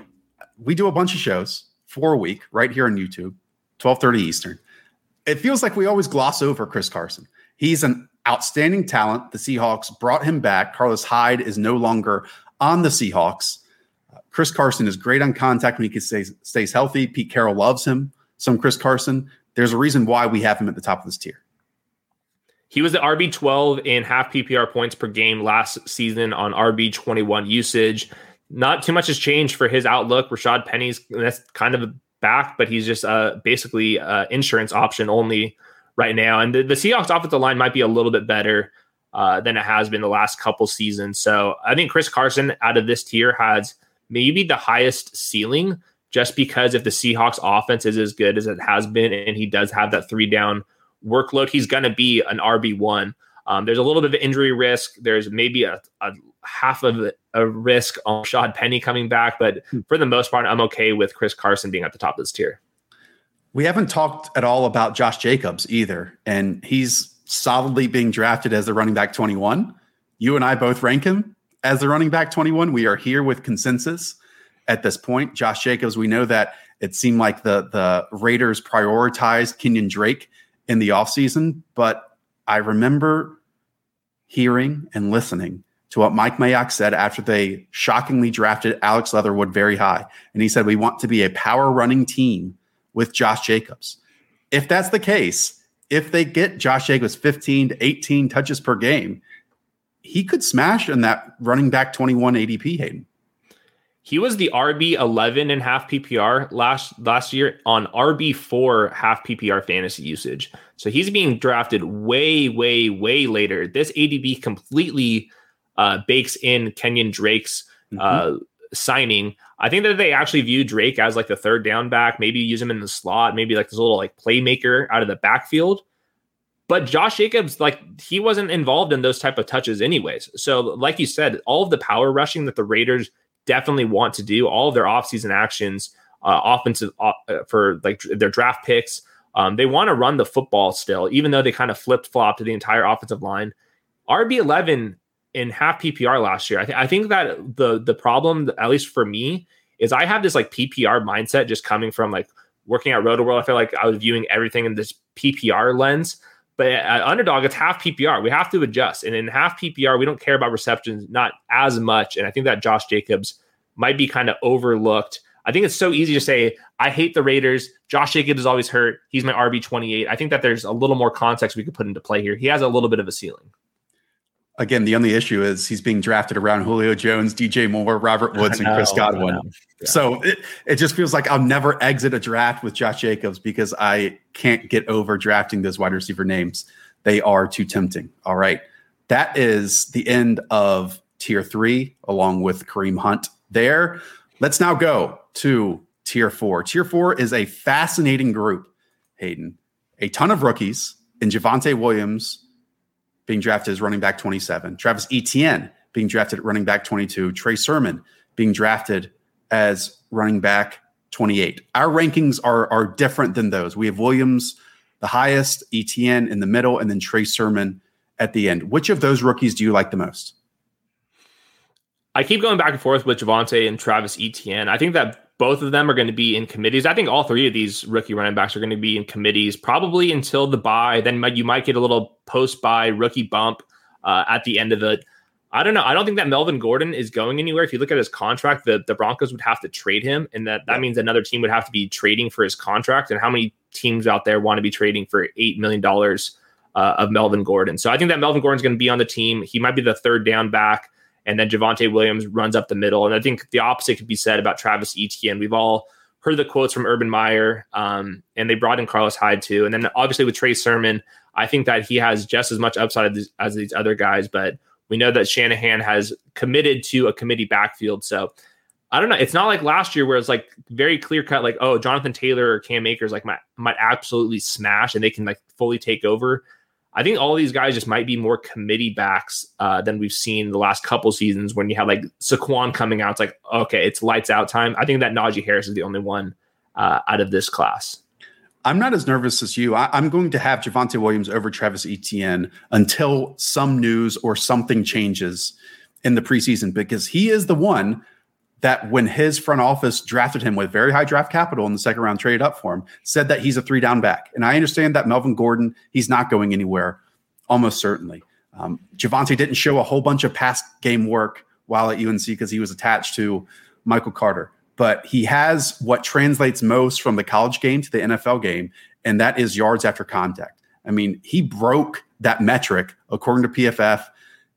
We do a bunch of shows for a week right here on YouTube, twelve thirty Eastern. It feels like we always gloss over Chris Carson. He's an outstanding talent. The Seahawks brought him back. Carlos Hyde is no longer on the Seahawks. Uh, Chris Carson is great on contact when he stays, stays healthy. Pete Carroll loves him. Some Chris Carson. There's a reason why we have him at the top of this tier. He was the R B twelve in half P P R points per game last season on R B twenty-one usage. Not too much has changed for his outlook. Rashad Penny's that's kind of back, but he's just uh, basically uh, insurance option only right now. And the, the Seahawks offensive line might be a little bit better uh, than it has been the last couple seasons. So I think Chris Carson out of this tier has maybe the highest ceiling, just because if the Seahawks offense is as good as it has been and he does have that three down workload, he's going to be an R B one. Um, there's a little bit of injury risk. There's maybe a, a half of a risk on Rashad Penny coming back, but for the most part, I'm okay with Chris Carson being at the top of this tier. We haven't talked at all about Josh Jacobs either, and he's solidly being drafted as the running back twenty-one. You and I both rank him as the running back twenty-one. We are here with consensus at this point. Josh Jacobs, we know that it seemed like the, the Raiders prioritized Kenyon Drake in the offseason, but I remember hearing and listening to what Mike Mayock said after they shockingly drafted Alex Leatherwood very high. And he said, we want to be a power running team with Josh Jacobs. If that's the case, if they get Josh Jacobs fifteen to eighteen touches per game, he could smash in that running back twenty-one A D P, Hayden. He was the R B eleven in half P P R last last year on R B four half P P R fantasy usage. So he's being drafted way, way, way later. This A D P completely uh, bakes in Kenyon Drake's mm-hmm. uh, signing. I think that they actually view Drake as like the third down back, maybe use him in the slot, maybe like this little like playmaker out of the backfield. But Josh Jacobs, like he wasn't involved in those type of touches anyways. So like you said, all of the power rushing that the Raiders definitely want to do, all of their offseason actions, uh, offensive uh, for like their draft picks, um, they want to run the football still, even though they kind of flipped flopped to the entire offensive line. R B eleven in half P P R last year. I, th- I think that the the problem, at least for me, is I have this like P P R mindset just coming from like working at RotoWorld. I feel like I was viewing everything in this P P R lens. But at Underdog, it's half P P R. We have to adjust. And in half P P R, we don't care about receptions, not as much. And I think that Josh Jacobs might be kind of overlooked. I think it's so easy to say, I hate the Raiders. Josh Jacobs is always hurt. He's my R B twenty-eight. I think that there's a little more context we could put into play here. He has a little bit of a ceiling. Again, the only issue is he's being drafted around Julio Jones, D J Moore, Robert Woods, know, and Chris Godwin. Yeah. So it, it just feels like I'll never exit a draft with Josh Jacobs because I can't get over drafting those wide receiver names. They are too tempting. All right. That is the end of tier three, along with Kareem Hunt there. Let's now go to tier four. Tier four is a fascinating group, Hayden. A ton of rookies in Javonte Williams being drafted as running back twenty-seven. Travis Etienne being drafted at running back twenty-two. Trey Sermon being drafted as running back twenty-eight. Our rankings are, are different than those. We have Williams the highest, Etienne in the middle, and then Trey Sermon at the end. Which of those rookies do you like the most? I keep going back and forth with Javonte and Travis Etienne. I think that both of them are going to be in committees. I think all three of these rookie running backs are going to be in committees probably until the bye. Then you might get a little post-bye rookie bump uh, at the end of it. I don't know. I don't think that Melvin Gordon is going anywhere. If you look at his contract, the, the Broncos would have to trade him, and that, that means another team would have to be trading for his contract. And how many teams out there want to be trading for eight million dollars uh, of Melvin Gordon? So I think that Melvin Gordon's going to be on the team. He might be the third down back. And then Javonte Williams runs up the middle. And I think the opposite could be said about Travis Etienne. We've all heard the quotes from Urban Meyer, um, and they brought in Carlos Hyde too. And then obviously with Trey Sermon, I think that he has just as much upside as, as these other guys. But we know that Shanahan has committed to a committee backfield. So I don't know. It's not like last year where it's like very clear cut, like, oh, Jonathan Taylor or Cam Akers like might, might absolutely smash and they can like fully take over. I think all these guys just might be more committee backs uh, than we've seen the last couple seasons when you have like Saquon coming out. It's like, okay, it's lights out time. I think that Najee Harris is the only one uh, out of this class. I'm not as nervous as you. I, I'm going to have Javonte Williams over Travis Etienne until some news or something changes in the preseason, because he is the one that when his front office drafted him with very high draft capital in the second round, traded up for him, said that he's a three down back. And I understand that Melvin Gordon, he's not going anywhere almost certainly. Um, Javonte didn't show a whole bunch of past game work while at U N C because he was attached to Michael Carter. But he has what translates most from the college game to the N F L game, and that is yards after contact. I mean, he broke that metric, according to P F F,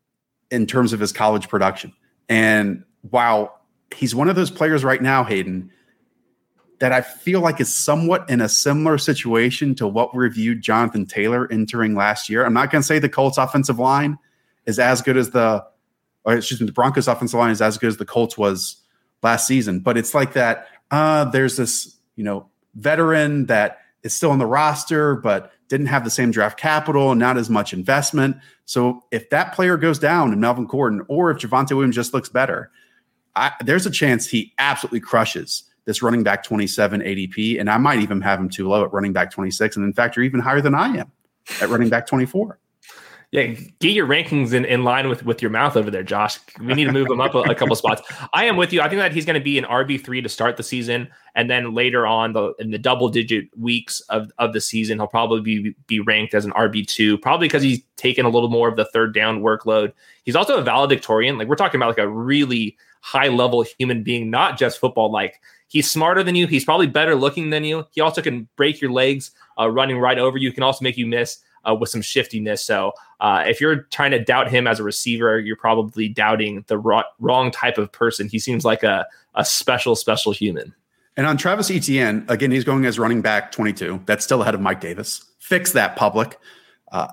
in terms of his college production. And while he's one of those players right now, Hayden, that I feel like is somewhat in a similar situation to what we reviewed Jonathan Taylor entering last year. I'm not going to say the Colts offensive line is as good as the, or excuse me, the Broncos offensive line is as good as the Colts was last season, but it's like that. Uh, there's this, you know, veteran that is still on the roster, but didn't have the same draft capital and not as much investment. So if that player goes down in Melvin Gordon, or if Javonte Williams just looks better, I, there's a chance he absolutely crushes this running back twenty-seven A D P. And I might even have him too low at running back twenty-six. And in fact, you're even higher than I am at running back twenty-four. Yeah, get your rankings in, in line with, with your mouth over there, Josh. We need to move him up a, a couple spots. I am with you. I think that he's going to be an R B three to start the season. And then later on the, in the double-digit weeks of, of the season, he'll probably be, be ranked as an R B two, probably because he's taken a little more of the third down workload. He's also a valedictorian. Like, we're talking about like a really high-level human being, not just football. Like, he's smarter than you. He's probably better looking than you. He also can break your legs uh, running right over you. He can also make you miss Uh, with some shiftiness. So uh, if you're trying to doubt him as a receiver, you're probably doubting the ro- wrong type of person. He seems like a, a special, special human. And on Travis Etienne, again, he's going as running back twenty-two. That's still ahead of Mike Davis. Fix that, public. Uh,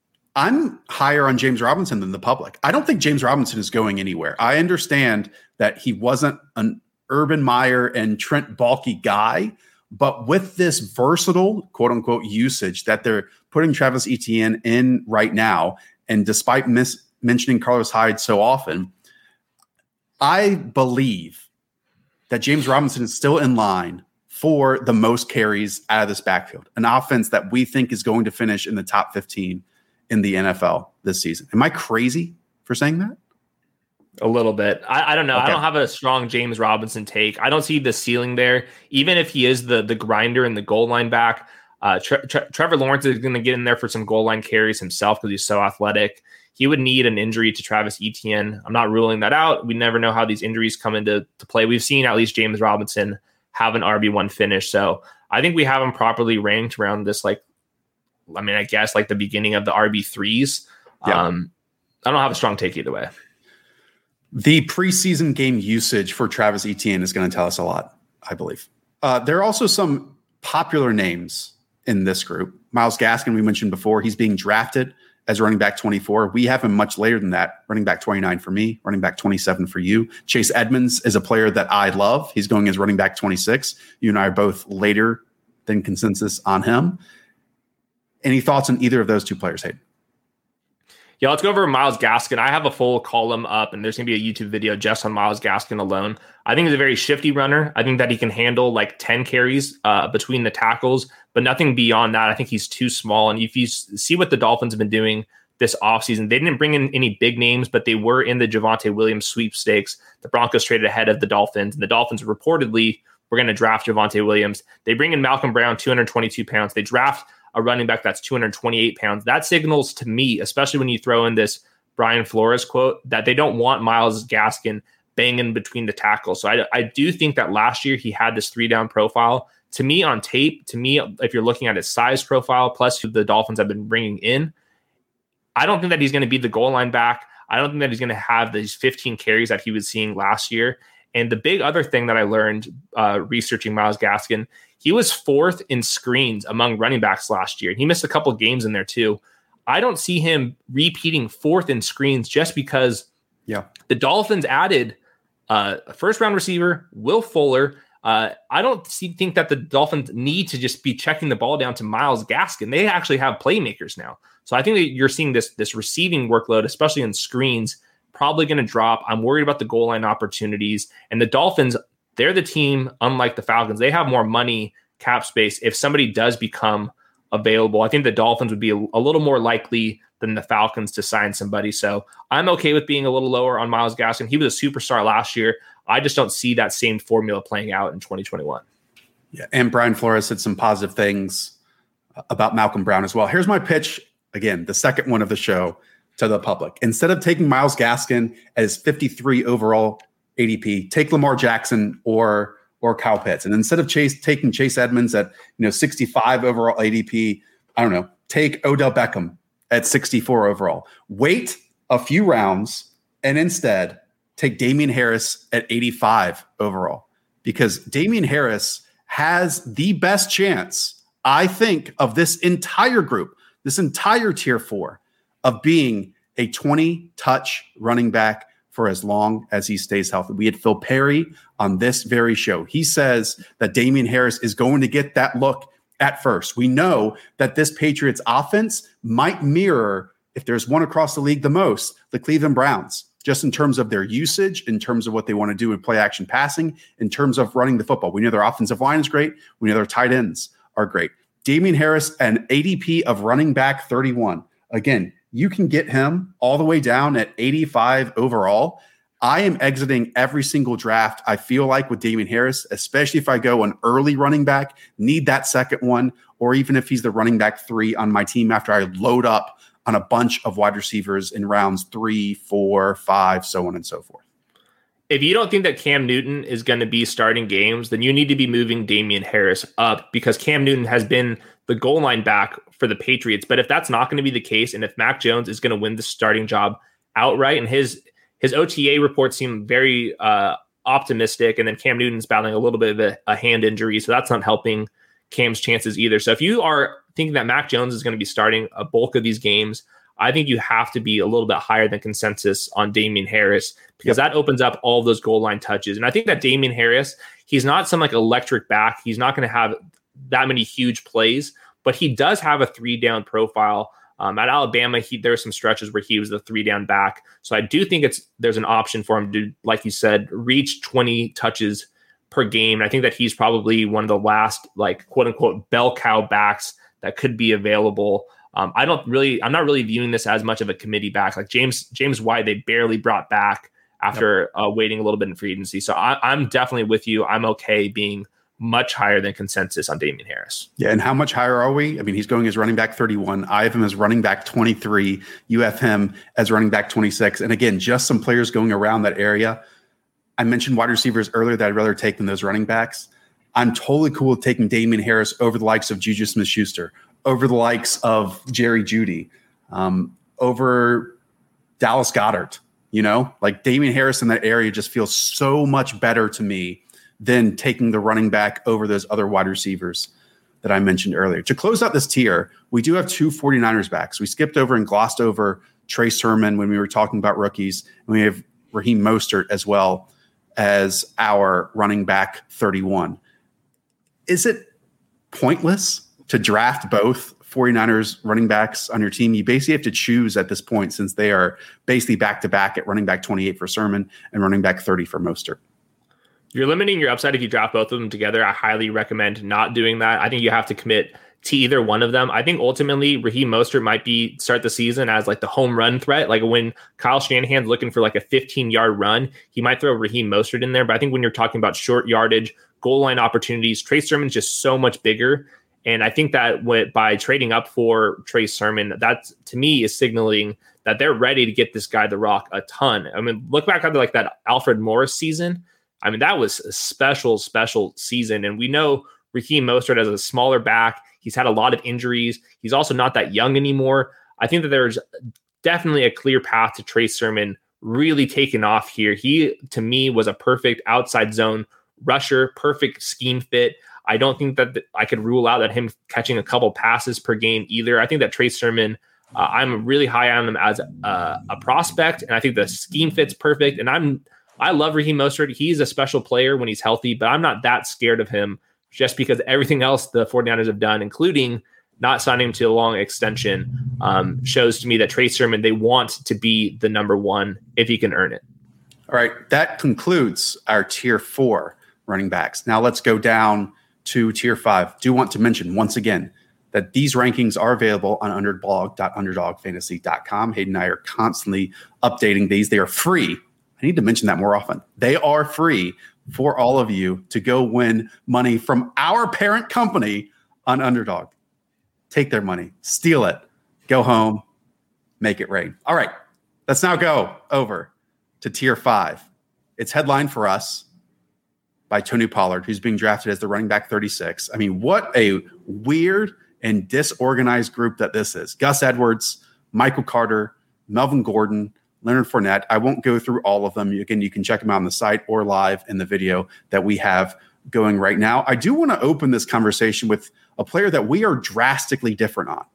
I'm higher on James Robinson than the public. I don't think James Robinson is going anywhere. I understand that he wasn't an Urban Meyer and Trent Baalke guy, but with this versatile, quote unquote, usage that they're putting Travis Etienne in right now, and despite mis- mentioning Carlos Hyde so often, I believe that James Robinson is still in line for the most carries out of this backfield, an offense that we think is going to finish in the top fifteen in the N F L this season. Am I crazy for saying that? A little bit. I, I don't know. Okay. I don't have a strong James Robinson take. I don't see the ceiling there. Even if he is the the grinder and the goal line back, uh, Tre- Tre- Trevor Lawrence is going to get in there for some goal line carries himself because he's so athletic. He would need an injury to Travis Etienne. I'm not ruling that out. We never know how these injuries come into to play. We've seen at least James Robinson have an R B one finish. So I think we have him properly ranked around this, like, I mean, I guess like the beginning of the R B threes. Yeah. Um, I don't have a strong take either way. The preseason game usage for Travis Etienne is going to tell us a lot, I believe. Uh, there are also some popular names in this group. Myles Gaskin, we mentioned before, he's being drafted as running back twenty-four. We have him much later than that, running back twenty-nine for me, running back twenty-seven for you. Chase Edmonds is a player that I love. He's going as running back twenty-six. You and I are both later than consensus on him. Any thoughts on either of those two players, Hayden? Yeah, let's go over Myles Gaskin. I have a full column up, and there's going to be a YouTube video just on Myles Gaskin alone. I think he's a very shifty runner. I think that he can handle like ten carries uh, between the tackles, but nothing beyond that. I think he's too small. And if you see what the Dolphins have been doing this offseason, they didn't bring in any big names, but they were in the Javonte Williams sweepstakes. The Broncos traded ahead of the Dolphins, and the Dolphins reportedly were going to draft Javonte Williams. They bring in Malcolm Brown, two hundred twenty-two pounds. They draft a running back that's two hundred twenty-eight pounds. That signals to me, especially when you throw in this Brian Flores quote, that they don't want Myles Gaskin banging between the tackles. So I, I do think that last year he had this three down profile. To me on tape, to me, if you're looking at his size profile, plus who the Dolphins have been bringing in, I don't think that he's going to be the goal line back. I don't think that he's going to have these fifteen carries that he was seeing last year. And the big other thing that I learned uh, researching Myles Gaskin, he was fourth in screens among running backs last year. He missed a couple of games in there too. I don't see him repeating fourth in screens just because yeah, the Dolphins added uh, a first-round receiver, Will Fuller. Uh, I don't see, think that the Dolphins need to just be checking the ball down to Myles Gaskin. They actually have playmakers now. So I think that you're seeing this, this receiving workload, especially in screens, probably going to drop. I'm worried about the goal line opportunities. And the Dolphins, they're the team, unlike the Falcons, they have more money, cap space. If somebody does become available, I think the Dolphins would be a, a little more likely than the Falcons to sign somebody. So I'm okay with being a little lower on Myles Gaskin. He was a superstar last year. I just don't see that same formula playing out in twenty twenty-one. Yeah, and Brian Flores said some positive things about Malcolm Brown as well. Here's my pitch again, the second one of the show to the public. Instead of taking Myles Gaskin as fifty-three overall A D P, take Lamar Jackson or or Kyle Pitts. And instead of Chase taking Chase Edmonds at you know sixty-five overall A D P, I don't know, take Odell Beckham at sixty-four overall. Wait a few rounds and instead take Damian Harris at eighty-five overall, because Damian Harris has the best chance, I think, of this entire group, this entire tier four, of being a twenty touch running back for as long as he stays healthy. We had Phil Perry on this very show. He says that Damian Harris is going to get that look at first. We know that this Patriots offense might mirror, if there's one across the league the most, the Cleveland Browns, just in terms of their usage, in terms of what they want to do in play action passing, in terms of running the football. We know their offensive line is great. We know their tight ends are great. Damian Harris, an A D P of running back thirty-one. Again, you can get him all the way down at eighty-five overall. I am exiting every single draft, I feel like, with Damian Harris, especially if I go an early running back, need that second one, or even if he's the running back three on my team after I load up on a bunch of wide receivers in rounds three, four, five, so on and so forth. If you don't think that Cam Newton is going to be starting games, then you need to be moving Damian Harris up, because Cam Newton has been the goal line back for the Patriots. But if that's not going to be the case, and if Mac Jones is going to win the starting job outright, and his his O T A reports seem very uh, optimistic, and then Cam Newton's battling a little bit of a, a hand injury, so that's not helping Cam's chances either. So if you are thinking that Mac Jones is going to be starting a bulk of these games, I think you have to be a little bit higher than consensus on Damian Harris, because yep. that opens up all those goal line touches. And I think that Damian Harris, he's not some like electric back. He's not going to have that many huge plays, but he does have a three down profile. Um, at Alabama, he, there were some stretches where he was the three down back. So I do think it's there's an option for him to, like you said, reach twenty touches per game. And I think that he's probably one of the last, like, quote unquote, bell cow backs that could be available. Um, I don't really, I'm not really viewing this as much of a committee back. Like James James White, they barely brought back after yep. uh, waiting a little bit in free agency. So I, I'm definitely with you. I'm okay being much higher than consensus on Damian Harris. Yeah, and how much higher are we? I mean, he's going as running back thirty-one. I have him as running back twenty-three. You have him as running back twenty-six. And again, just some players going around that area. I mentioned wide receivers earlier that I'd rather take than those running backs. I'm totally cool with taking Damian Harris over the likes of Juju Smith-Schuster, over the likes of Jerry Jeudy, um, over Dallas Goedert. You know, like Damian Harris in that area just feels so much better to me than taking the running back over those other wide receivers that I mentioned earlier. To close out this tier, we do have two 49ers backs. We skipped over and glossed over Trey Sermon when we were talking about rookies, and we have Raheem Mostert as well as our running back thirty-one. Is it pointless to draft both 49ers running backs on your team? You basically have to choose at this point, since they are basically back-to-back at running back twenty-eight for Sermon and running back thirty for Mostert. You're limiting your upside if you draft both of them together. I highly recommend not doing that. I think you have to commit to either one of them. I think ultimately Raheem Mostert might be start the season as like the home run threat. Like when Kyle Shanahan's looking for like a fifteen-yard run, he might throw Raheem Mostert in there. But I think when you're talking about short yardage, goal line opportunities, Trey Sermon's just so much bigger. And I think that what, by trading up for Trey Sermon, that to me is signaling that they're ready to get this guy the rock a ton. I mean, look back at like that Alfred Morris season. I mean, that was a special, special season. And we know Raheem Mostert as a smaller back. He's had a lot of injuries. He's also not that young anymore. I think that there's definitely a clear path to Trey Sermon really taking off here. He, to me, was a perfect outside zone rusher, perfect scheme fit. I don't think that th- I could rule out that him catching a couple passes per game either. I think that Trey Sermon, uh, I'm really high on him as a, a prospect, and I think the scheme fits perfect. And I'm I love Raheem Mostert. He's a special player when he's healthy, but I'm not that scared of him just because everything else the 49ers have done, including not signing him to a long extension, um, shows to me that Trey Sermon, they want to be the number one if he can earn it. All right, that concludes our tier four running backs. Now let's go down to tier five. Do want to mention once again that these rankings are available on underdog dot underdog fantasy dot com. Hayden and I are constantly updating these. They are free. I need to mention that more often. They are free for all of you to go win money from our parent company on Underdog. Take their money, steal it, go home, make it rain. All right, let's now go over to tier five. It's headlined for us by Tony Pollard, who's being drafted as the running back thirty-six. I mean, what a weird and disorganized group that this is. Gus Edwards, Michael Carter, Melvin Gordon, Leonard Fournette. I won't go through all of them. Again, you can check them out on the site or live in the video that we have going right now. I do want to open this conversation with a player that we are drastically different on.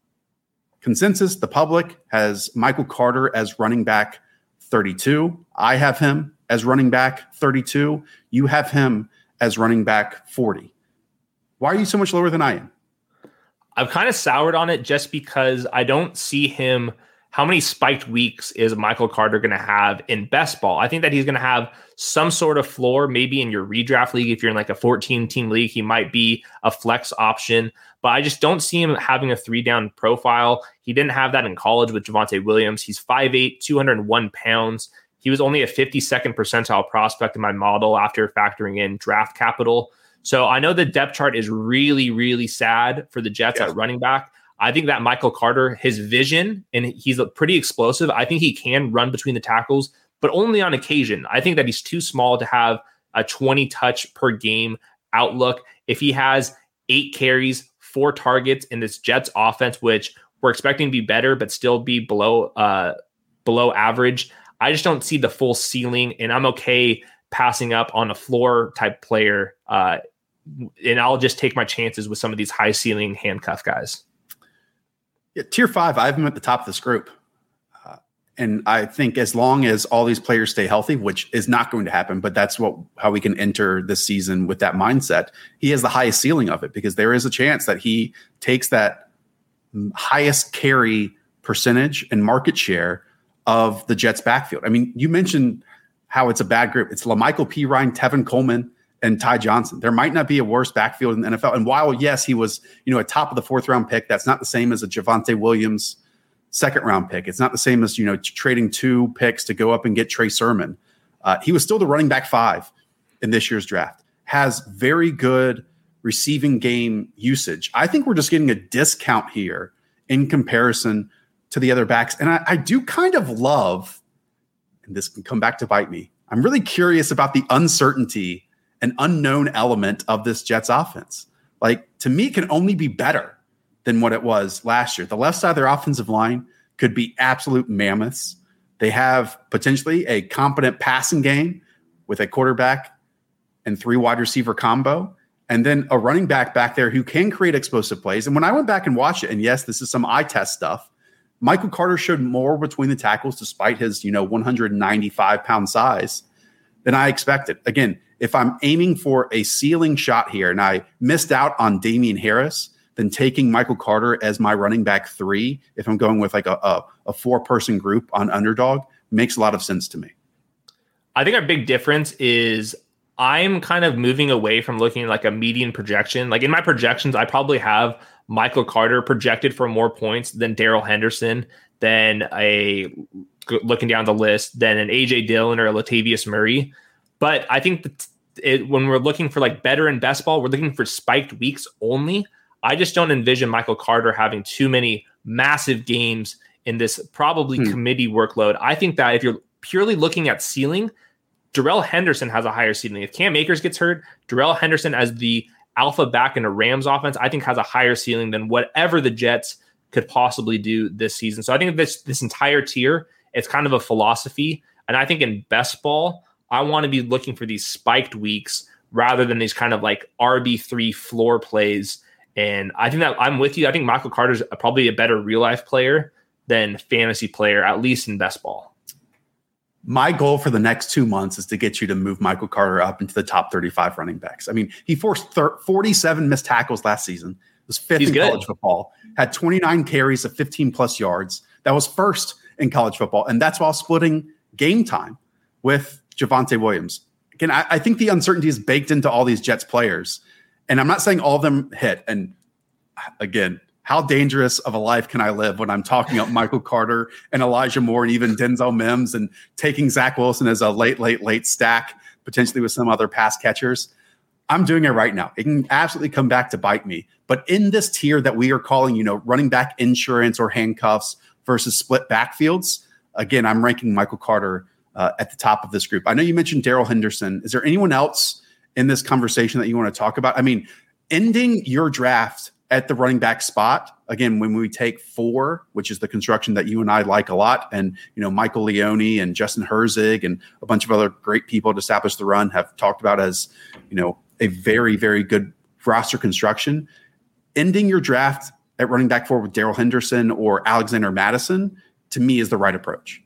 Consensus, the public has Michael Carter as running back thirty-two. I have him as running back thirty-two. You have him as running back forty. Why are you so much lower than I am? I've kind of soured on it just because I don't see him. How many spiked weeks is Michael Carter going to have in best ball? I think that he's going to have some sort of floor, maybe in your redraft league. If you're in like a fourteen team league, he might be a flex option, but I just don't see him having a three down profile. He didn't have that in college with Javonte Williams. He's five eight, two hundred one pounds. He was only a fifty-second percentile prospect in my model after factoring in draft capital. So I know the depth chart is really, really sad for the Jets yes. at running back. I think that Michael Carter, his vision, and he's pretty explosive. I think he can run between the tackles, but only on occasion. I think that he's too small to have a twenty touch per game outlook. If he has eight carries, four targets in this Jets offense, which we're expecting to be better, but still be below uh, below average, I just don't see the full ceiling, and I'm okay passing up on a floor type player. Uh, and I'll just take my chances with some of these high ceiling handcuff guys. Yeah, tier five, I have him at the top of this group. Uh, and I think as long as all these players stay healthy, which is not going to happen, but that's what how we can enter this season with that mindset, he has the highest ceiling of it because there is a chance that he takes that highest carry percentage and market share of the Jets backfield. I mean, you mentioned how it's a bad group. It's LaMichael Pirine, Tevin Coleman, and Ty Johnson. There might not be a worse backfield in the N F L. And while, yes, he was, you know, a top of the fourth round pick, that's not the same as a Javonte Williams second round pick. It's not the same as, you know, trading two picks to go up and get Trey Sermon. Uh, he was still the running back five in this year's draft. Has very good receiving game usage. I think we're just getting a discount here in comparison to the other backs. And I, I do kind of love, and this can come back to bite me, I'm really curious about the uncertainty an unknown element of this Jets offense. Like, to me, it can only be better than what it was last year. The left side of their offensive line could be absolute mammoths. They have potentially a competent passing game with a quarterback and three wide receiver combo, and then a running back back there who can create explosive plays. And when I went back and watched it, and yes, this is some eye test stuff, Michael Carter showed more between the tackles despite his, you know, one hundred ninety-five pound size than I expected. Again, if I'm aiming for a ceiling shot here and I missed out on Damian Harris, then taking Michael Carter as my running back three, if I'm going with like a, a, a four-person group on underdog, makes a lot of sense to me. I think our big difference is I'm kind of moving away from looking at like a median projection. Like in my projections, I probably have Michael Carter projected for more points than Darrell Henderson, than a looking down the list, than an A J Dillon or a Latavius Murray. But I think that it, when we're looking for like better in best ball, we're looking for spiked weeks only. I just don't envision Michael Carter having too many massive games in this probably hmm. committee workload. I think that if you're purely looking at ceiling, Darrell Henderson has a higher ceiling. If Cam Akers gets hurt, Darrell Henderson as the alpha back in a Rams offense, I think has a higher ceiling than whatever the Jets could possibly do this season. So I think this this entire tier, it's kind of a philosophy. And I think in best ball, I want to be looking for these spiked weeks rather than these kind of like R B three floor plays. And I think that I'm with you. I think Michael Carter's probably a better real life player than fantasy player, at least in best ball. My goal for the next two months is to get you to move Michael Carter up into the top thirty-five running backs. I mean, he forced forty-seven missed tackles last season. Was fifth He's in good. college football. Had twenty-nine carries of fifteen plus yards. That was first in college football. And that's while splitting game time with Javonte Williams. Again, I, I think the uncertainty is baked into all these Jets players. And I'm not saying all of them hit. And again, how dangerous of a life can I live when I'm talking up Michael Carter and Elijah Moore and even Denzel Mims and taking Zach Wilson as a late, late, late stack, potentially with some other pass catchers. I'm doing it right now. It can absolutely come back to bite me. But in this tier that we are calling, you know, running back insurance or handcuffs versus split backfields, again, I'm ranking Michael Carter uh, at the top of this group. I know you mentioned Darrell Henderson. Is there anyone else in this conversation that you want to talk about? I mean, ending your draft at the running back spot, again, when we take four, which is the construction that you and I like a lot, and you know, Michael Leone and Justin Herzig and a bunch of other great people to establish the run have talked about as, you know, a very, very good roster construction. Ending your draft at running back four with Darrell Henderson or Alexander Madison, to me, is the right approach.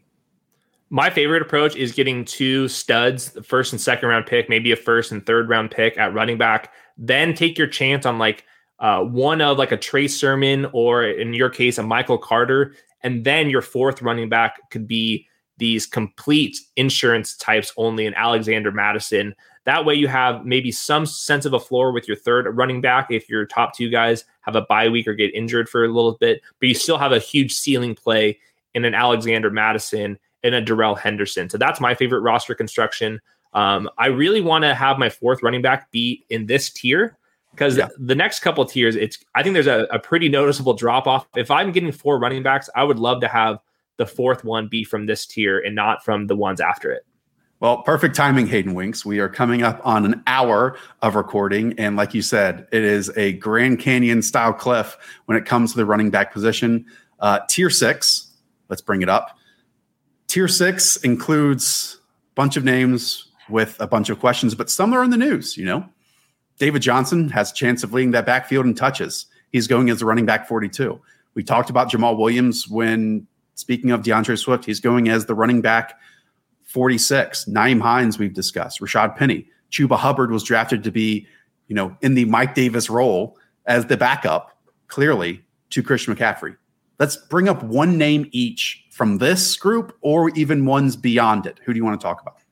My favorite approach is getting two studs, the first and second round pick, maybe a first and third round pick at running back. Then take your chance on like uh, one of like a Trey Sermon or in your case, a Michael Carter. And then your fourth running back could be these complete insurance types only in Alexander Madison. That way you have maybe some sense of a floor with your third running back if your top two guys have a bye week or get injured for a little bit, but you still have a huge ceiling play in an Alexander Madison and a Darrell Henderson. So that's my favorite roster construction. Um, I really want to have my fourth running back be in this tier because yeah. the next couple of tiers, it's I think there's a, a pretty noticeable drop off. If I'm getting four running backs, I would love to have the fourth one be from this tier and not from the ones after it. Well, perfect timing, Hayden Winks. We are coming up on an hour of recording. And like you said, it is a Grand Canyon style cliff when it comes to the running back position. Uh, tier six, let's bring it up. Tier six includes a bunch of names with a bunch of questions, but some are in the news, you know. David Johnson has a chance of leading that backfield in touches. He's going as a running back forty-two. We talked about Jamal Williams when, speaking of DeAndre Swift, he's going as the running back forty-six. Nyheim Hines, we've discussed. Rashad Penny. Chuba Hubbard was drafted to be, you know, in the Mike Davis role as the backup, clearly, to Christian McCaffrey. Let's bring up one name each from this group or even ones beyond it. Who do you want to talk about?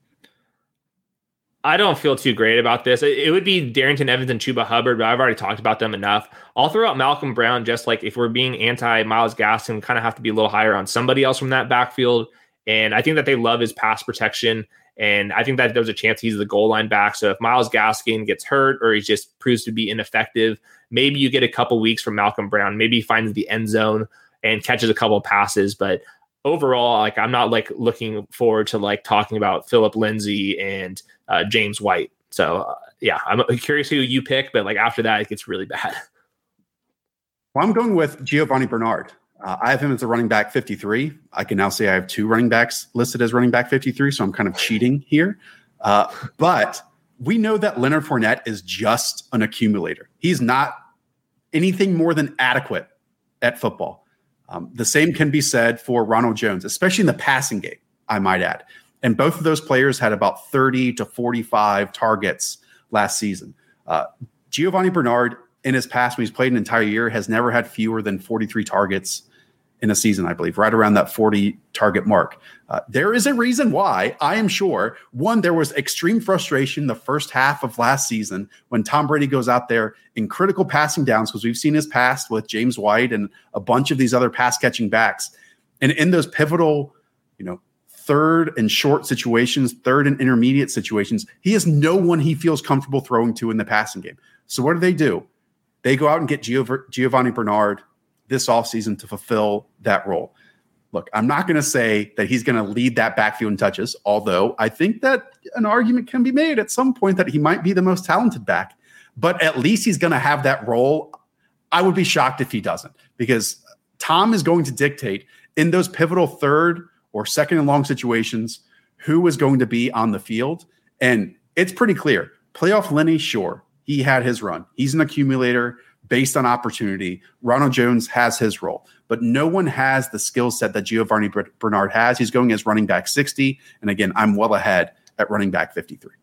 I don't feel too great about this. It would be Darrington Evans and Chuba Hubbard, but I've already talked about them enough. I'll throw out Malcolm Brown, just like if we're being anti-Myles Gaskin, kind of have to be a little higher on somebody else from that backfield. And I think that they love his pass protection. And I think that there's a chance he's the goal line back. So if Myles Gaskin gets hurt or he just proves to be ineffective, maybe you get a couple weeks from Malcolm Brown. Maybe he finds the end zone and catches a couple of passes. But overall, like I'm not like looking forward to like talking about Phillip Lindsay and uh, James White. So uh, yeah, I'm curious who you pick, but like after that, it gets really bad. Well, I'm going with Giovanni Bernard. Uh, I have him as a running back fifty-three. I can now say I have two running backs listed as running back fifty-three, so I'm kind of cheating here. Uh, but we know that Leonard Fournette is just an accumulator. He's not anything more than adequate at football. Um, the same can be said for Ronald Jones, especially in the passing game, I might add. And both of those players had about thirty to forty-five targets last season. Uh, Giovanni Bernard, in his past, when he's played an entire year, has never had fewer than forty-three targets in a season, I believe, right around that forty target mark. Uh, there is a reason why, I am sure. One, there was extreme frustration the first half of last season when Tom Brady goes out there in critical passing downs, because we've seen his past with James White and a bunch of these other pass catching backs. And in those pivotal, you know, third and short situations, third and intermediate situations, he has no one he feels comfortable throwing to in the passing game. So what do they do? They go out and get Giov- Giovanni Bernard this offseason to fulfill that role. Look, I'm not going to say that he's going to lead that backfield in touches, although I think that an argument can be made at some point that he might be the most talented back. But at least he's going to have that role. I would be shocked if he doesn't, because Tom is going to dictate in those pivotal third or second and long situations who is going to be on the field. And it's pretty clear. Playoff Lenny, sure, he had his run. He's an accumulator based on opportunity. Ronald Jones has his role, but no one has the skill set that Giovanni Bernard has. He's going as running back sixty. And again, I'm well ahead at running back fifty-three.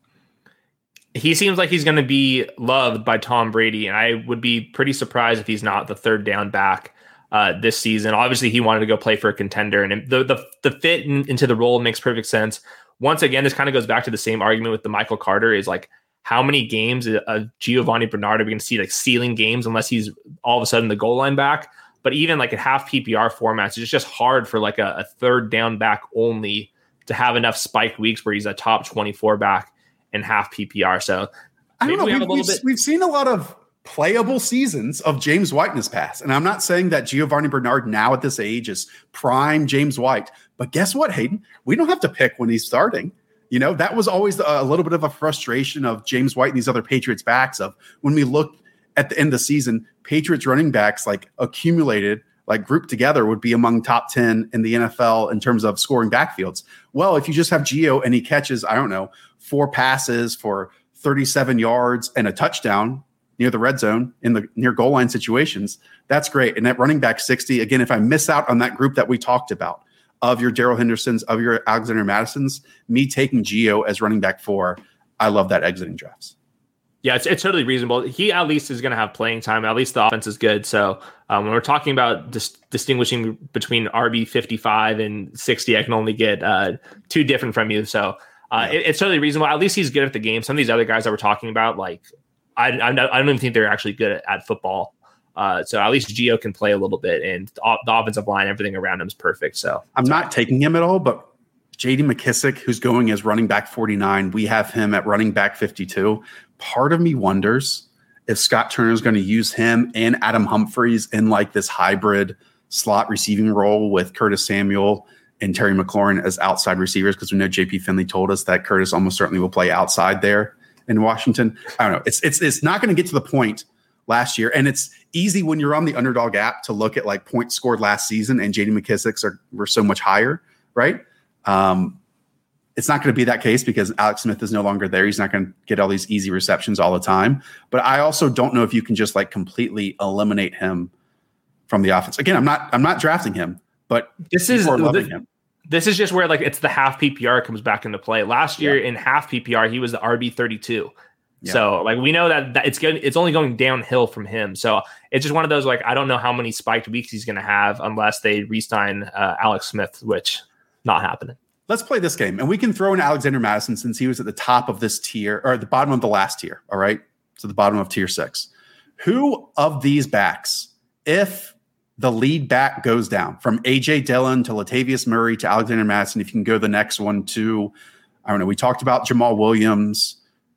He seems like he's going to be loved by Tom Brady, and I would be pretty surprised if he's not the third down back uh, this season. Obviously, he wanted to go play for a contender, and the the, the fit in, into the role makes perfect sense. Once again, this kind of goes back to the same argument with the Michael Carter, is like, how many games of Giovanni Bernard are we going to see, like ceiling games, unless he's all of a sudden the goal line back? But even like at half P P R formats, it's just hard for like a, a third down back only to have enough spike weeks where he's a top twenty-four back in half P P R. So I don't Maybe know. we have We've, a little we've, bit. we've seen a lot of playable seasons of James White in his past. And I'm not saying that Giovanni Bernard now at this age is prime James White. But guess what, Hayden? We don't have to pick when he's starting. You know, that was always a little bit of a frustration of James White and these other Patriots backs of when we look at the end of the season, Patriots running backs like accumulated, like grouped together would be among top ten in the N F L in terms of scoring backfields. Well, if you just have Gio and he catches, I don't know, four passes for thirty-seven yards and a touchdown near the red zone in the near goal line situations, that's great. And at running back sixty, again, if I miss out on that group that we talked about, of your Darrell Hendersons, of your Alexander Madisons, me taking Gio as running back four, I love that exiting drafts. Yeah, it's, it's totally reasonable. He at least is going to have playing time. At least the offense is good. So um, when we're talking about dis- distinguishing between R B fifty-five and sixty, I can only get uh, two different from you. So uh, yeah. it, it's totally reasonable. At least he's good at the game. Some of these other guys that we're talking about, like I, I, not, I don't even think they're actually good at, at football. Uh, so at least Gio can play a little bit, and the, the offensive line, everything around him is perfect. So I'm not taking him at all, but J D McKissick, who's going as running back forty-nine, we have him at running back fifty-two. Part of me wonders if Scott Turner is going to use him and Adam Humphries in like this hybrid slot receiving role with Curtis Samuel and Terry McLaurin as outside receivers, because we know J P Finley told us that Curtis almost certainly will play outside there in Washington. I don't know. It's it's it's not going to get to the point last year, and it's easy when you're on the underdog app to look at like points scored last season, and J D McKissick's are were so much higher, right? Um, it's not going to be that case because Alex Smith is no longer there. He's not going to get all these easy receptions all the time. But I also don't know if you can just like completely eliminate him from the offense. Again, I'm not I'm not drafting him, but this is loving this, him. This is just where like it's the half P P R comes back into play. Last year yeah. in half P P R, he was the R B thirty-two. Yeah. So like we know that, that it's going it's only going downhill from him. So it's just one of those like I don't know how many spiked weeks he's going to have unless they re-sign uh, Alex Smith, which not happening. Let's play this game, and we can throw in Alexander Madison since he was at the top of this tier or at the bottom of the last tier. All right, so the bottom of tier six. Who of these backs, if the lead back goes down from A J Dillon to Latavius Murray to Alexander Madison, if you can go the next one to, I don't know, we talked about Jamal Williams.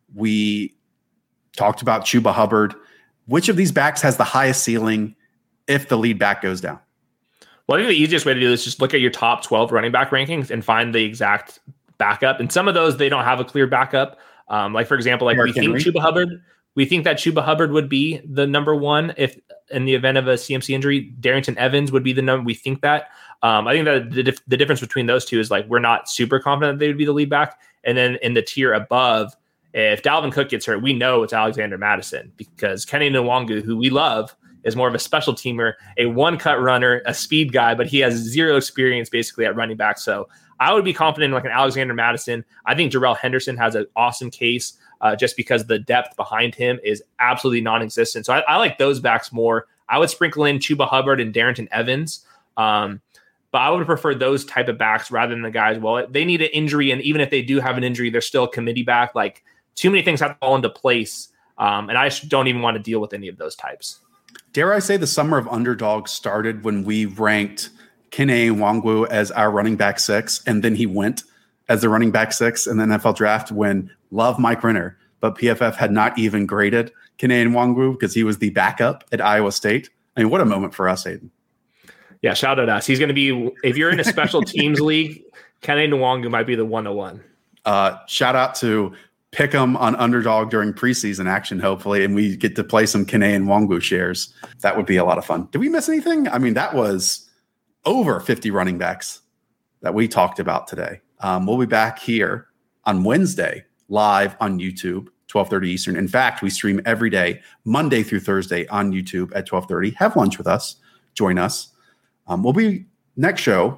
We talked about Chuba Hubbard. Which of these backs has the highest ceiling if the lead back goes down? Well, I think the easiest way to do this is just look at your top twelve running back rankings and find the exact backup. And some of those, they don't have a clear backup. Um, like, for example, like Mark we Henry. think Chuba Hubbard, we think that Chuba Hubbard would be the number one if in the event of a C M C injury. Darrington Evans would be the number. We think that. Um, I think that the, dif- the difference between those two is like we're not super confident that they would be the lead back. And then in the tier above, if Dalvin Cook gets hurt, we know it's Alexander Madison because Kenny Nwangu, who we love, is more of a special teamer, a one-cut runner, a speed guy, but he has zero experience basically at running back. So I would be confident in like an Alexander Madison. I think Darrell Henderson has an awesome case uh, just because the depth behind him is absolutely non-existent. So I, I like those backs more. I would sprinkle in Chuba Hubbard and Darrington Evans. Um, but I would prefer those type of backs rather than the guys, well, they need an injury. And even if they do have an injury, they're still a committee back. Like too many things have to fall into place. Um, and I don't even want to deal with any of those types. Dare I say the summer of underdog started when we ranked Kene Nwangwu as our running back six, and then he went as the running back six in the N F L draft when love Mike Renner, but P F F had not even graded Kene Nwangwu because he was the backup at Iowa State. I mean, what a moment for us, Aiden. Yeah, shout out us. He's going to be, if you're in a special teams league, Kene Nwangwu might be the one to one. Uh, shout out to pick them on underdog during preseason action, hopefully, and we get to play some Kene Nwangwu shares. That would be a lot of fun. Did we miss anything? I mean, that was over fifty running backs that we talked about today. Um, we'll be back here on Wednesday, live on YouTube, twelve thirty Eastern. In fact, we stream every day, Monday through Thursday on YouTube at twelve thirty. Have lunch with us. Join us. Um, we'll be next show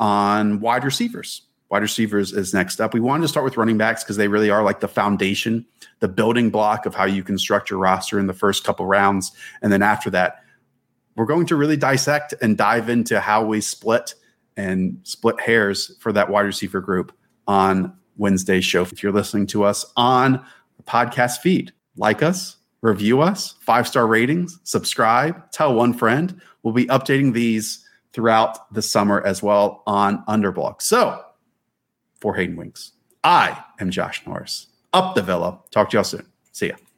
on wide receivers. Wide receivers is next up. We wanted to start with running backs because they really are like the foundation, the building block of how you construct your roster in the first couple rounds. And then after that, we're going to really dissect and dive into how we split and split hairs for that wide receiver group on Wednesday's show. If you're listening to us on the podcast feed, like us, review us, five-star ratings, subscribe, tell one friend. We'll be updating these throughout the summer as well on Underblog. So, for Hayden Winks, I am Josh Norris. Up the Villa. Talk to y'all soon. See ya.